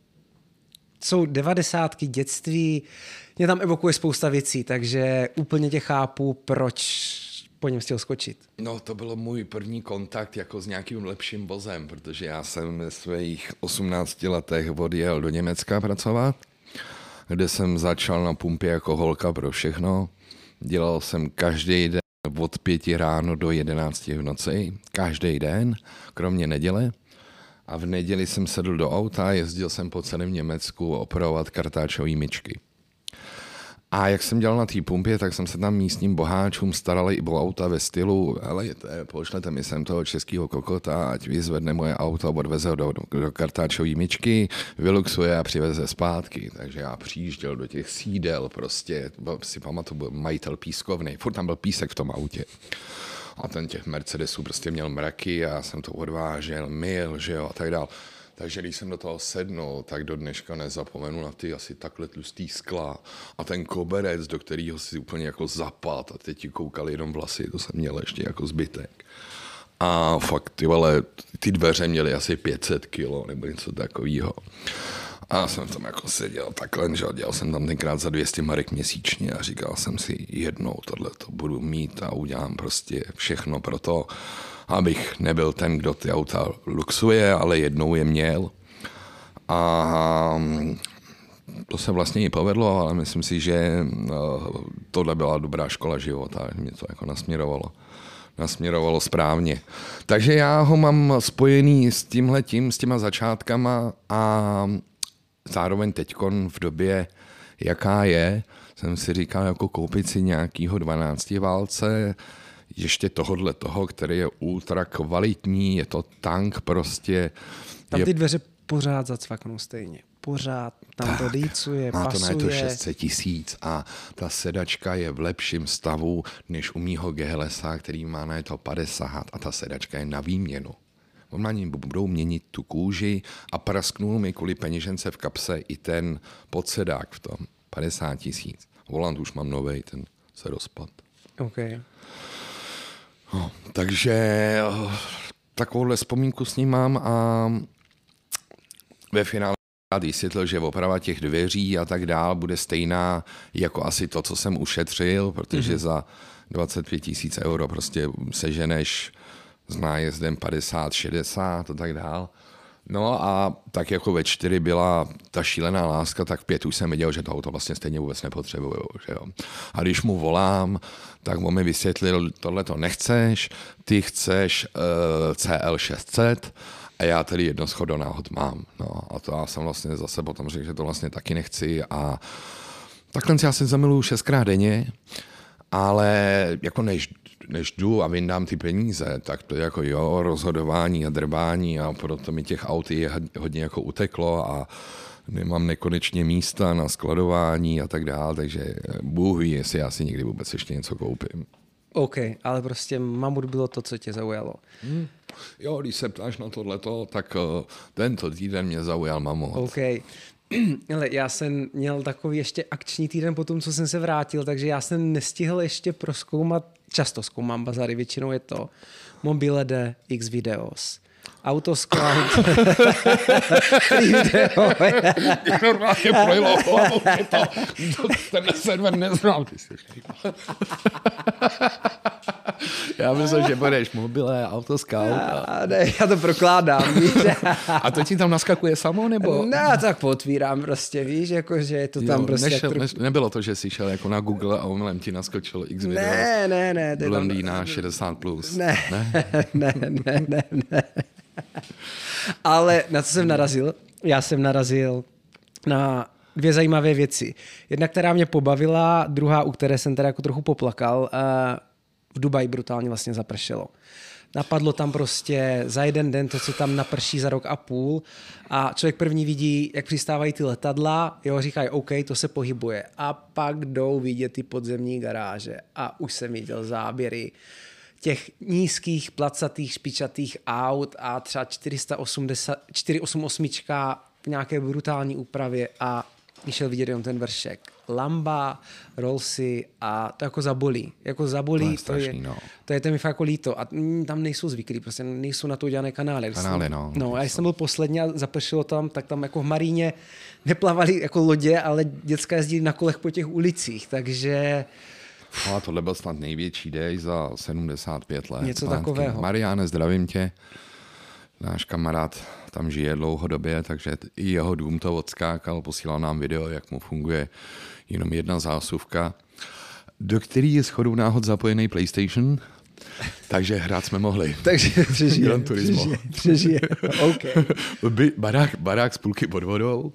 Jsou 90. dětství, mě tam evokuje spousta věcí, takže úplně tě chápu, proč po něm chtěl skočit. No to bylo můj první kontakt jako s nějakým lepším vozem, protože já jsem ve svých 18 letech odjel do Německa pracovat, kde jsem začal na pumpě jako holka pro všechno. Dělal jsem každý den od 5 ráno do 11 v noci, každý den, kromě neděle. A v neděli jsem sedl do auta, jezdil jsem po celém Německu opravovat kartáčové myčky. A jak jsem dělal na té pumpě, tak jsem se tam místním boháčům staral i o auta ve stylu, hele, pošlete mi sem toho českého kokota, ať vyzvedne moje auto, odveze do kartáčové myčky, vyluxuje a přiveze zpátky. Takže já přijížděl do těch sídel, prostě si pamatuju, byl majitel pískovny, furt tam byl písek v tom autě. A ten těch Mercedesů prostě měl mraky a já jsem to odvážel, myl, že jo, a tak dál. Takže když jsem do toho sednul, tak do dneška nezapomenu na ty asi takhle tlustý skla a ten koberec, do kterého si úplně jako zapad a teď ti koukali jenom vlasy, to jsem měl ještě jako zbytek. A fakt ty dveře měly asi 500 kilo nebo něco takového. A já jsem tam jako seděl takhle, že dělal jsem tam tenkrát za 200 marek měsíčně a říkal jsem si, jednou tohle to budu mít a udělám prostě všechno pro to, abych nebyl ten, kdo ty auta luxuje, ale jednou je měl. A to se vlastně i povedlo, ale myslím si, že tohle byla dobrá škola života, mě to jako nasměrovalo správně. Takže já ho mám spojený s tímhletím, s těma začátkama a zároveň teďkon v době, jaká je, jsem si říkal, jako koupit si nějakýho 12 válce, ještě toho, který je ultra kvalitní, je to tank prostě. Tam ty dveře pořád zacvaknou stejně. pořád tam to dýcuje, má pasuje. Má to na to 600 000 a ta sedačka je v lepším stavu než u mýho Gehlesa, který má na to 50 a ta sedačka je na výměnu. On na ní budou měnit tu kůži a prasknul mi kvůli peněžence v kapse i ten podsedák v tom 50 000. Volant už mám novej, ten se rozpad. Okay. No, takže takovouhle vzpomínku s ním mám a ve finále vysvětlil, že oprava těch dveří a tak dál bude stejná jako asi to, co jsem ušetřil, protože za 25 000 euro prostě seženeš s nájezdem 50, 60 a tak dál. No a tak jako ve 4 byla ta šílená láska, tak v 5 už jsem viděl, že to auto vlastně stejně vůbec nepotřebuju. Že jo. A když mu volám, tak on mi vysvětlil, tohle to nechceš, ty chceš CL 600 a já tedy jedno shodonáhod mám. No a to já jsem vlastně zase potom řekl, že to vlastně taky nechci a takhle já se zamiluju 6krát denně, ale jako než jdu a vyndám ty peníze, tak to je jako jo, rozhodování a drbání a proto mi těch aut je hodně jako uteklo a nemám nekonečně místa na skladování a tak dále, takže Bůh ví, jestli já si někdy vůbec ještě něco koupím. OK, ale prostě Mamut bylo to, co tě zaujalo. Jo, když se ptáš na tohleto, tak tento týden mě zaujal Mamut. OK. Ale já jsem měl takový ještě akční týden po tom, co jsem se vrátil, takže já jsem nestihl ještě prozkoumat, často zkoumám bazary, většinou je to Mobile.de, X-Videos, Autoscout, Free Video. Normálně projelo hlavou, že tenhle server neznám. Já myslím, že budeš Mobile, Autoscout. Ne, já to prokládám, víš. A to ti tam naskakuje samo, nebo? Ne, tak potvírám prostě, víš, jakože je to tam jo, prostě... Nebylo to, že jsi šel jako na Google a omylem ti naskočil X-Videos. Ne. Blondýna 60+. Ne. Ale na co jsem narazil? Já jsem narazil na 2 zajímavé věci. Jedna, která mě pobavila, druhá, u které jsem teda jako trochu poplakal. V Dubaji brutálně vlastně zapršelo. Napadlo tam prostě za jeden den to, co tam naprší za rok a půl a člověk první vidí, jak přistávají ty letadla, jo, říkají, OK, to se pohybuje. A pak jdou vidět ty podzemní garáže a už jsem viděl záběry těch nízkých, placatých, špičatých aut a třeba 488 v nějaké brutální úpravě a vyšel vidět jenom ten vršek. Lamba, Rollsy a to jako zabolí. Jako zabolí, to je strašný, to je mi fakt jako líto. A tam nejsou zvyklí, prostě nejsou na to udělané kanály. No, a když jsem byl poslední a zapršilo tam, tak tam jako v Maríně neplavali jako lodě, ale děcka jezdí na kolech po těch ulicích, takže... No a tohle byl snad největší dej za 75 let. Něco takového. Mariáne, zdravím tě. Náš kamarád tam žije dlouhodobě, takže i jeho dům to odskákal, posílal nám video, jak mu funguje jenom jedna zásuvka, do který je shodou náhod zapojený PlayStation, takže hrát jsme mohli. Takže přežije. OK. Barák z půlky pod vodou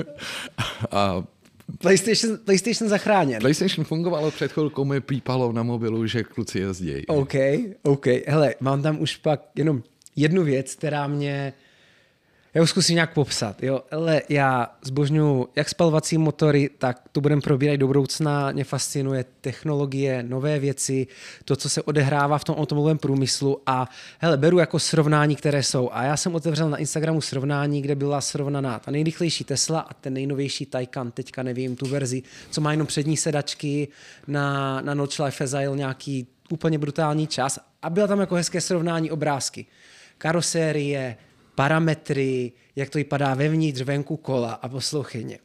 a PlayStation zachráněn. PlayStation fungovalo, před chvilkou mi pípalo na mobilu, že kluci jezdí. OK. Hele, mám tam už pak jenom jednu věc, která mě... Já už zkusím nějak popsat, jo. Ale já zbožňuji jak spalovací motory, tak to budeme probírat do budoucna. Mě fascinuje technologie, nové věci, to, co se odehrává v tom automobilovém průmyslu a hele, beru jako srovnání, které jsou. A já jsem otevřel na Instagramu srovnání, kde byla srovnaná ta nejrychlejší Tesla a ten nejnovější Taycan, teďka nevím, tu verzi, co má jenom přední sedačky, na Notch Life zajel nějaký úplně brutální čas a byla tam jako hezké srovnání obrázky. Karosérie, parametry, jak to vypadá vevnitř, venku kola a poslouchej mě.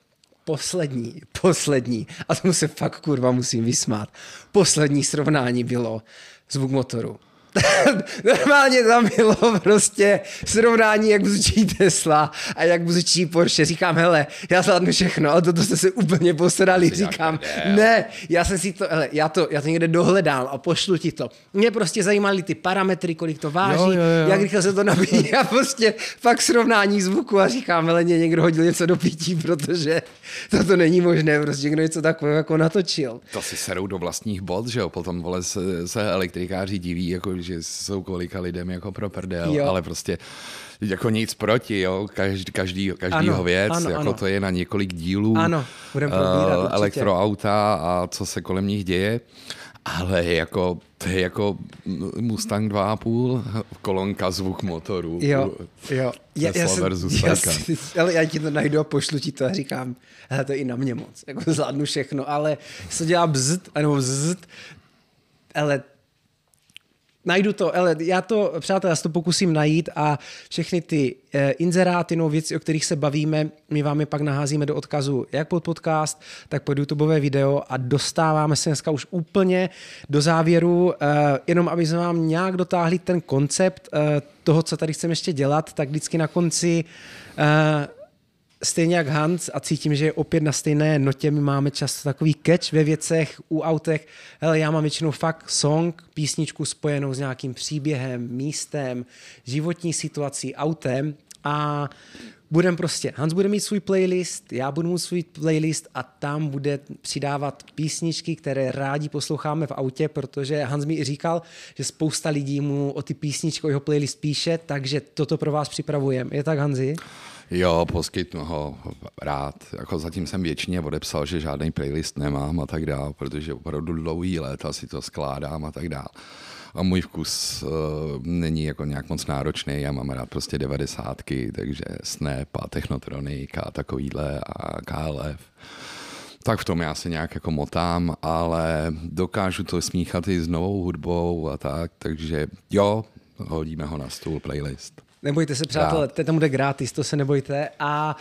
Poslední, a tomu se fakt kurva musím vysmát, poslední srovnání bylo zvuk motoru. Normálně tam bylo prostě srovnání, jak bzučí Tesla a jak bzučí Porsche. Říkám, hele, já zvládnu všechno, ale toto jste se úplně posrali. Říkám, ne, já jsem si to, hele, já to někde dohledám a pošlu ti to. Mě prostě zajímaly ty parametry, kolik to váží, jo. Jak rychle se to nabíjí a prostě fakt srovnání zvuku a říkám, hele, někdo hodil něco do pití, protože toto není možné, prostě kdo něco takového jako natočil. To si serou do vlastních bod, že jo, potom vole se elektrikáři diví, jako, že jsou kolika lidem jako pro prdel, ale prostě jako nic proti, jo, každýho věc, ano, jako ano. To je na několik dílů, Ano, budeme probírat určitě. elektroauta a co se kolem nich děje. Ale jako, to je jako Mustang 2,5, kolonka, zvuk motoru. Jo. Tesla versus Taycan. Ale já ti to najdu a pošlu ti to a říkám, hele, to je i na mě moc, jako zvládnu všechno, ale se dělá bzd, ale najdu to, ale přátelé, já to pokusím najít a všechny ty inzeráty, věci, o kterých se bavíme, my vám je pak naházíme do odkazu jak pod podcast, tak pod YouTubeové video a dostáváme se dneska už úplně do závěru, jenom aby jsme vám nějak dotáhli ten koncept toho, co tady chceme ještě dělat, tak vždycky na konci stejně jak Hans a cítím, že je opět na stejné notě, my máme často takový catch ve věcech, u autech, hele, já mám většinou fakt song, písničku spojenou s nějakým příběhem, místem, životní situací, autem a Hans bude mít svůj playlist, já budu mít svůj playlist a tam bude přidávat písničky, které rádi posloucháme v autě, protože Hans mi i říkal, že spousta lidí mu o ty písničky, o jeho playlist píše, takže toto pro vás připravujeme. Je tak, Hanzi? Jo, poskytnu ho rád. Jako zatím jsem většině odepsal, že žádný playlist nemám a tak dál, protože opravdu dlouhý léta si to skládám a tak dál. A můj vkus není jako nějak moc náročný, já mám rád prostě 90, takže Snap a Technotronic a takovýhle a KLF. Tak v tom já se nějak jako motám, ale dokážu to smíchat i s novou hudbou a tak, takže jo, hodíme ho na stůl playlist. Nebojte se, přátelé, to bude gratis, to se nebojte. A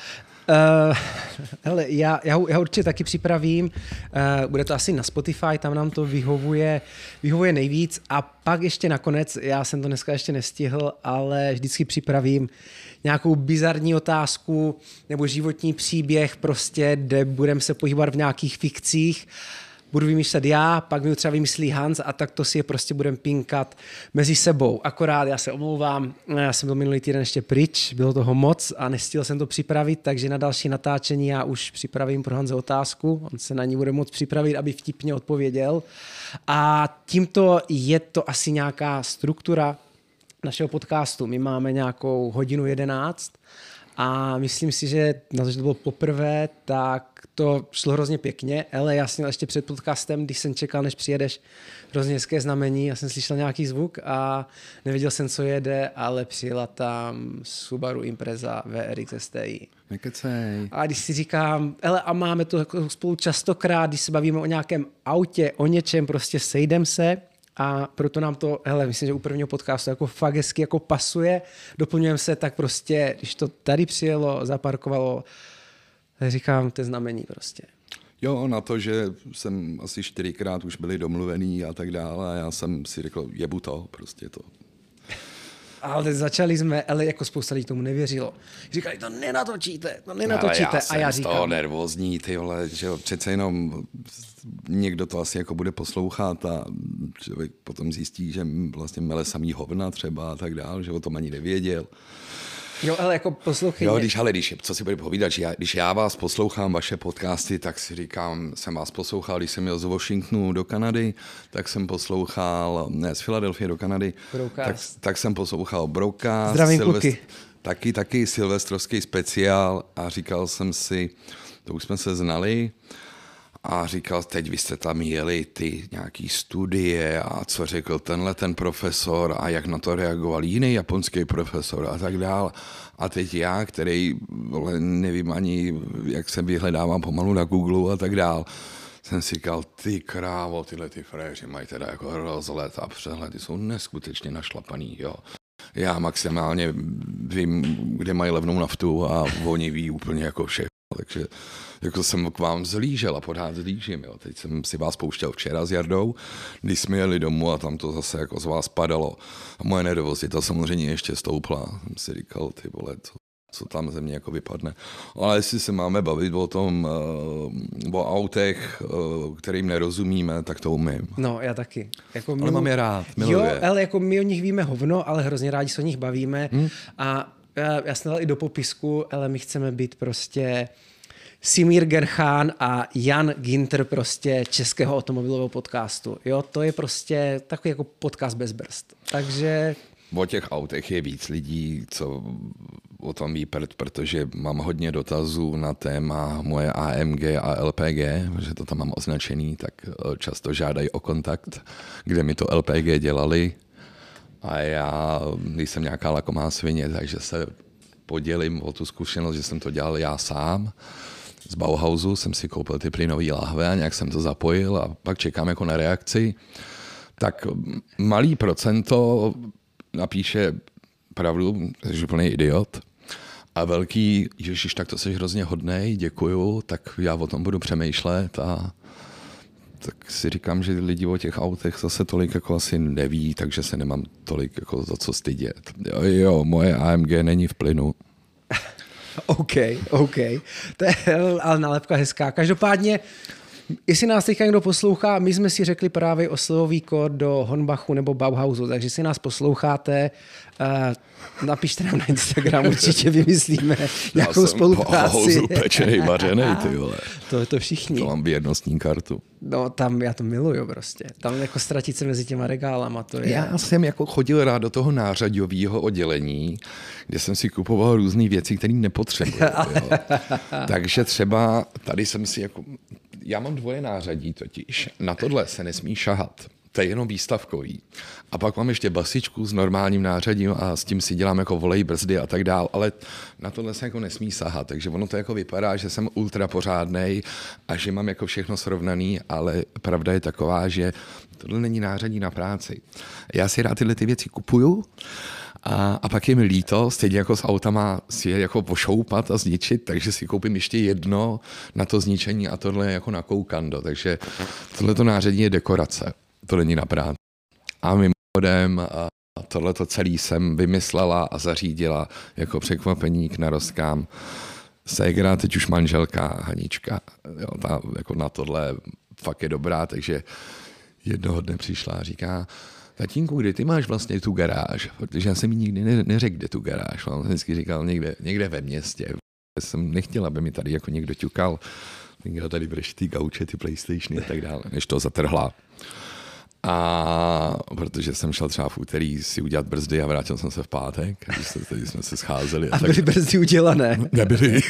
hele, já určitě taky připravím, bude to asi na Spotify, tam nám to vyhovuje nejvíc a pak ještě nakonec, já jsem to dneska ještě nestihl, ale vždycky připravím nějakou bizarní otázku nebo životní příběh prostě, kde budeme se pohybovat v nějakých fikcích. Budu vymýšlet já, pak mi třeba vymyslí Hans a tak to si je prostě budeme pinkat mezi sebou. Akorát já se omlouvám, já jsem byl minulý týden ještě pryč, bylo toho moc a nestihl jsem to připravit, takže na další natáčení já už připravím pro Hanze otázku, on se na ní bude moct připravit, aby vtipně odpověděl. A tímto je to asi nějaká struktura našeho podcastu. My máme nějakou 1:11 a myslím si, že na to, že to bylo poprvé, tak to šlo hrozně pěkně, ale já jsem ještě před podcastem, když jsem čekal, než přijedeš, hrozně hezké znamení, já jsem slyšel nějaký zvuk a nevěděl jsem, co jede, ale přijela tam Subaru Impreza VRX STI. Nekecej. A když si říkám, hele, a máme to spolu častokrát, když se bavíme o nějakém autě, o něčem, prostě sejdem se, a proto nám to, hele, myslím, že u prvního podcastu jako fakt hezky jako pasuje, doplňujeme se, tak prostě, když to tady přijelo, zaparkovalo, tak říkám, to je znamení prostě. Jo, na to, že jsem asi 4krát už byli domluvený a tak dále a já jsem si řekl, jebu to, prostě to. Ale začali jsme, ale jako spousta lidí tomu nevěřilo. Říkali, to nenatočíte. Ale já jsem z toho nervózní, ty vole, že jo, přece jenom někdo to asi jako bude poslouchat a člověk potom zjistí, že vlastně mele samý hovna třeba a tak dál, že o tom ani nevěděl. Jo, ale jako poslouchej. Jo, když co si bude povídat, že když já vás poslouchám, vaše podcasty, tak si říkám, jsem vás poslouchal, když jsem jel z Washingtonu do Kanady, tak jsem poslouchal, z Filadelfie do Kanady, tak jsem poslouchal Broadcast. Zdravím kluky. Taky silvestrovský speciál a říkal jsem si, to už jsme se znali, a říkal, teď vy jste tam jeli ty nějaký studie a co řekl ten profesor a jak na to reagoval jiný japonský profesor a tak dál. A teď já, který nevím ani, jak se vyhledávám pomalu na Google a tak dál, jsem si říkal, ty krávo, tyhle ty fréři mají teda jako rozhled a přehledy, jsou neskutečně našlapaný, jo. Já maximálně vím, kde mají levnou naftu a oni ví úplně jako všechno, takže jako jsem k vám zlížel a pořád zlížím. Jo. Teď jsem si vás pouštěl včera s Jardou, když jsme jeli domů a tam to zase jako z vás padalo. A moje nervozita samozřejmě ještě stoupla. Jsem si říkal, ty vole, co tam ze mě jako vypadne. Ale jestli se máme bavit o tom, o autech, kterým nerozumíme, tak to umím. No, já taky. Jako ale mám je rád, miluji. Jo, ale jako my o nich víme hovno, ale hrozně rádi se o nich bavíme. A já jsem dal i do popisku, ale my chceme být prostě Simír Gerchán a Jan Ginter prostě českého automobilového podcastu. Jo, to je prostě takový jako podcast bez brzd. Takže... O těch autech je víc lidí, co o tom ví, protože mám hodně dotazů na téma moje AMG a LPG, že to tam mám označený, tak často žádají o kontakt, kde mi to LPG dělali. A já nejsem nějaká lakomá svině, takže se podělím o tu zkušenost, že jsem to dělal já sám. Z Bauhausu jsem si koupil ty plynové láhve a nějak jsem to zapojil a pak čekám jako na reakci. Tak malý procento napíše pravdu, jsi úplný idiot. A velký, ježiš, tak to jsi hrozně hodnej, děkuju, tak já o tom budu přemýšlet a tak si říkám, že lidi o těch autech zase tolik jako asi neví, takže se nemám tolik jako za co stydět. Jo, moje AMG není v plynu. OK. To je ale nálepka hezká. Každopádně, jestli nás teďka někdo poslouchá, my jsme si řekli právě o slevový kód do Hornbachu nebo Bauhausu, takže jestli nás posloucháte, napište nám na Instagram, určitě vymyslíme nějakou spolupráci. Bauhausu pečenej, vařenej, ty vole. To je to všichni. To mám věrnostní kartu. No tam já to miluju prostě. Tam jako ztratit se mezi těma regálama, to je... Já jsem jako chodil rád do toho nářadového oddělení, kde jsem si kupoval různé věci, které nepotřebuji. Takže třeba tady jsem si jako... Já mám dvoje nářadí totiž. Na tohle se nesmí šahat. To je jenom výstavkový. A pak mám ještě basičku s normálním nářadím a s tím si dělám jako volej, brzdy a tak dál, ale na tohle se jako nesmí sahat. Takže ono to jako vypadá, že jsem ultra pořádnej a že mám jako všechno srovnaný, ale pravda je taková, že tohle není nářadí na práci. Já si rád tyhle ty věci kupuju a pak je mi líto, stejně jako s autama si je jako pošoupat a zničit, takže si koupím ještě jedno na to zničení a tohle je jako na koukando. Takže tohleto nářadí je dekorace. To není na práci. A mimochodem tohleto celý jsem vymyslela a zařídila jako překvapení k narozkám ségra, teď už manželka Hanička. Jo, ta jako na tohle fakt je dobrá, takže jednoho dne přišla a říká: tatínku, kde ty máš vlastně tu garáž? Protože já jsem jí nikdy neřekl, kde tu garáž. On vždycky říkal někde ve městě. Jsem nechtěl, aby mi tady jako někdo ťukal. Někdo tady breš ty gauče, ty PlayStationy a tak dále, než to zatrhla. A protože jsem šel třeba v úterý si udělat brzdy a vrátil jsem se v pátek, tady jsme se scházeli. A byly brzdy udělané? Nebyly.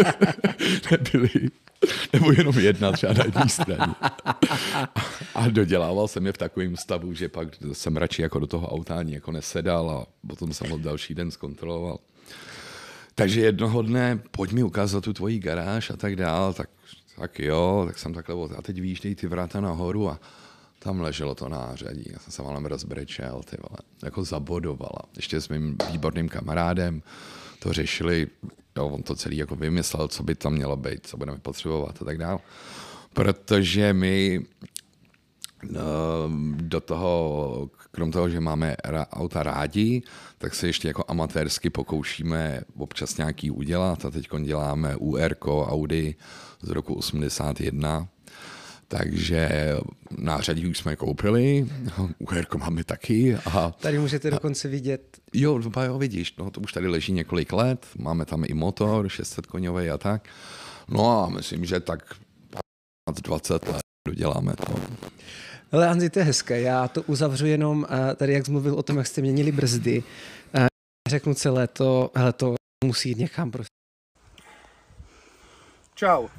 Nebo jenom jedna třeba na jedné straně. A dodělával jsem je v takovém stavu, že pak jsem radši jako do toho auta ani jako nesedal a potom jsem ho další den zkontroloval. Takže jednoho dne, pojď mi ukázat tu tvoji garáž a tak dál, tak jo, tak jsem takhle, a teď výjíždějí ty vrata nahoru a tam leželo to nářadí. Já jsem se malem rozbrečel, ty vole, jako zabodovala. Ještě s mým výborným kamarádem to řešili, jo, on to celý jako vymyslel, co by tam mělo být, co budeme potřebovat a tak dál. Protože my do toho, krom toho, že máme auta rádi, tak se ještě jako amatérsky pokoušíme občas nějaký udělat a teď děláme UR-ko Audi z roku 81. Takže nářadí už jsme koupili, UR-ko máme taky. A tady můžete dokonce vidět. Jo, vidíš, no, to už tady leží několik let, máme tam i motor, 600 koňový a tak. No a myslím, že tak 20 let doděláme to. Ale Hanzi, to je hezké, já to uzavřu jenom tady, jak jsi mluvil o tom, jak jste měnili brzdy. Řeknu celé to, hele, to musí jít někam prostě. Čau.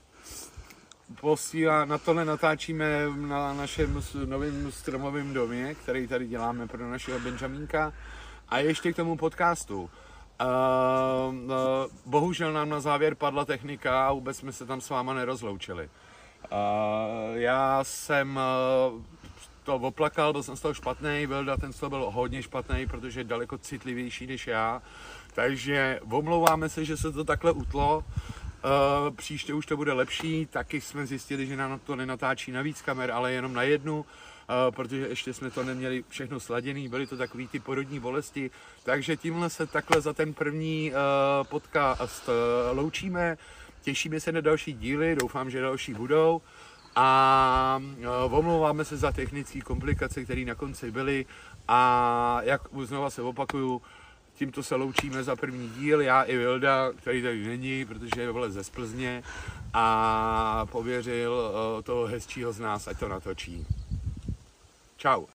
Na tohle natáčíme na našem novém stromovém domě, který tady děláme pro našeho Benjamínka. A ještě k tomu podcastu. Bohužel nám na závěr padla technika a vůbec jsme se tam s váma nerozloučili. Já jsem to oplakal, byl jsem z toho špatnej, Vilda ten z toho byl hodně špatnej, protože je daleko citlivější než já. Takže omlouváme se, že se to takhle utlo. Příště už to bude lepší, taky jsme zjistili, že nám to nenatáčí na víc kamer, ale jenom na jednu, protože ještě jsme to neměli všechno sladěný, byly to takový ty porodní bolesti, takže tímhle se takhle za ten první podcast loučíme, těšíme se na další díly, doufám, že další budou a omlouváme se za technické komplikace, které na konci byly a jak znova se opakuju, tímto se loučíme za první díl, já i Vilda, který tady není, protože je vole ze Splzně a pověřil toho hezčího z nás, ať to natočí. Čau.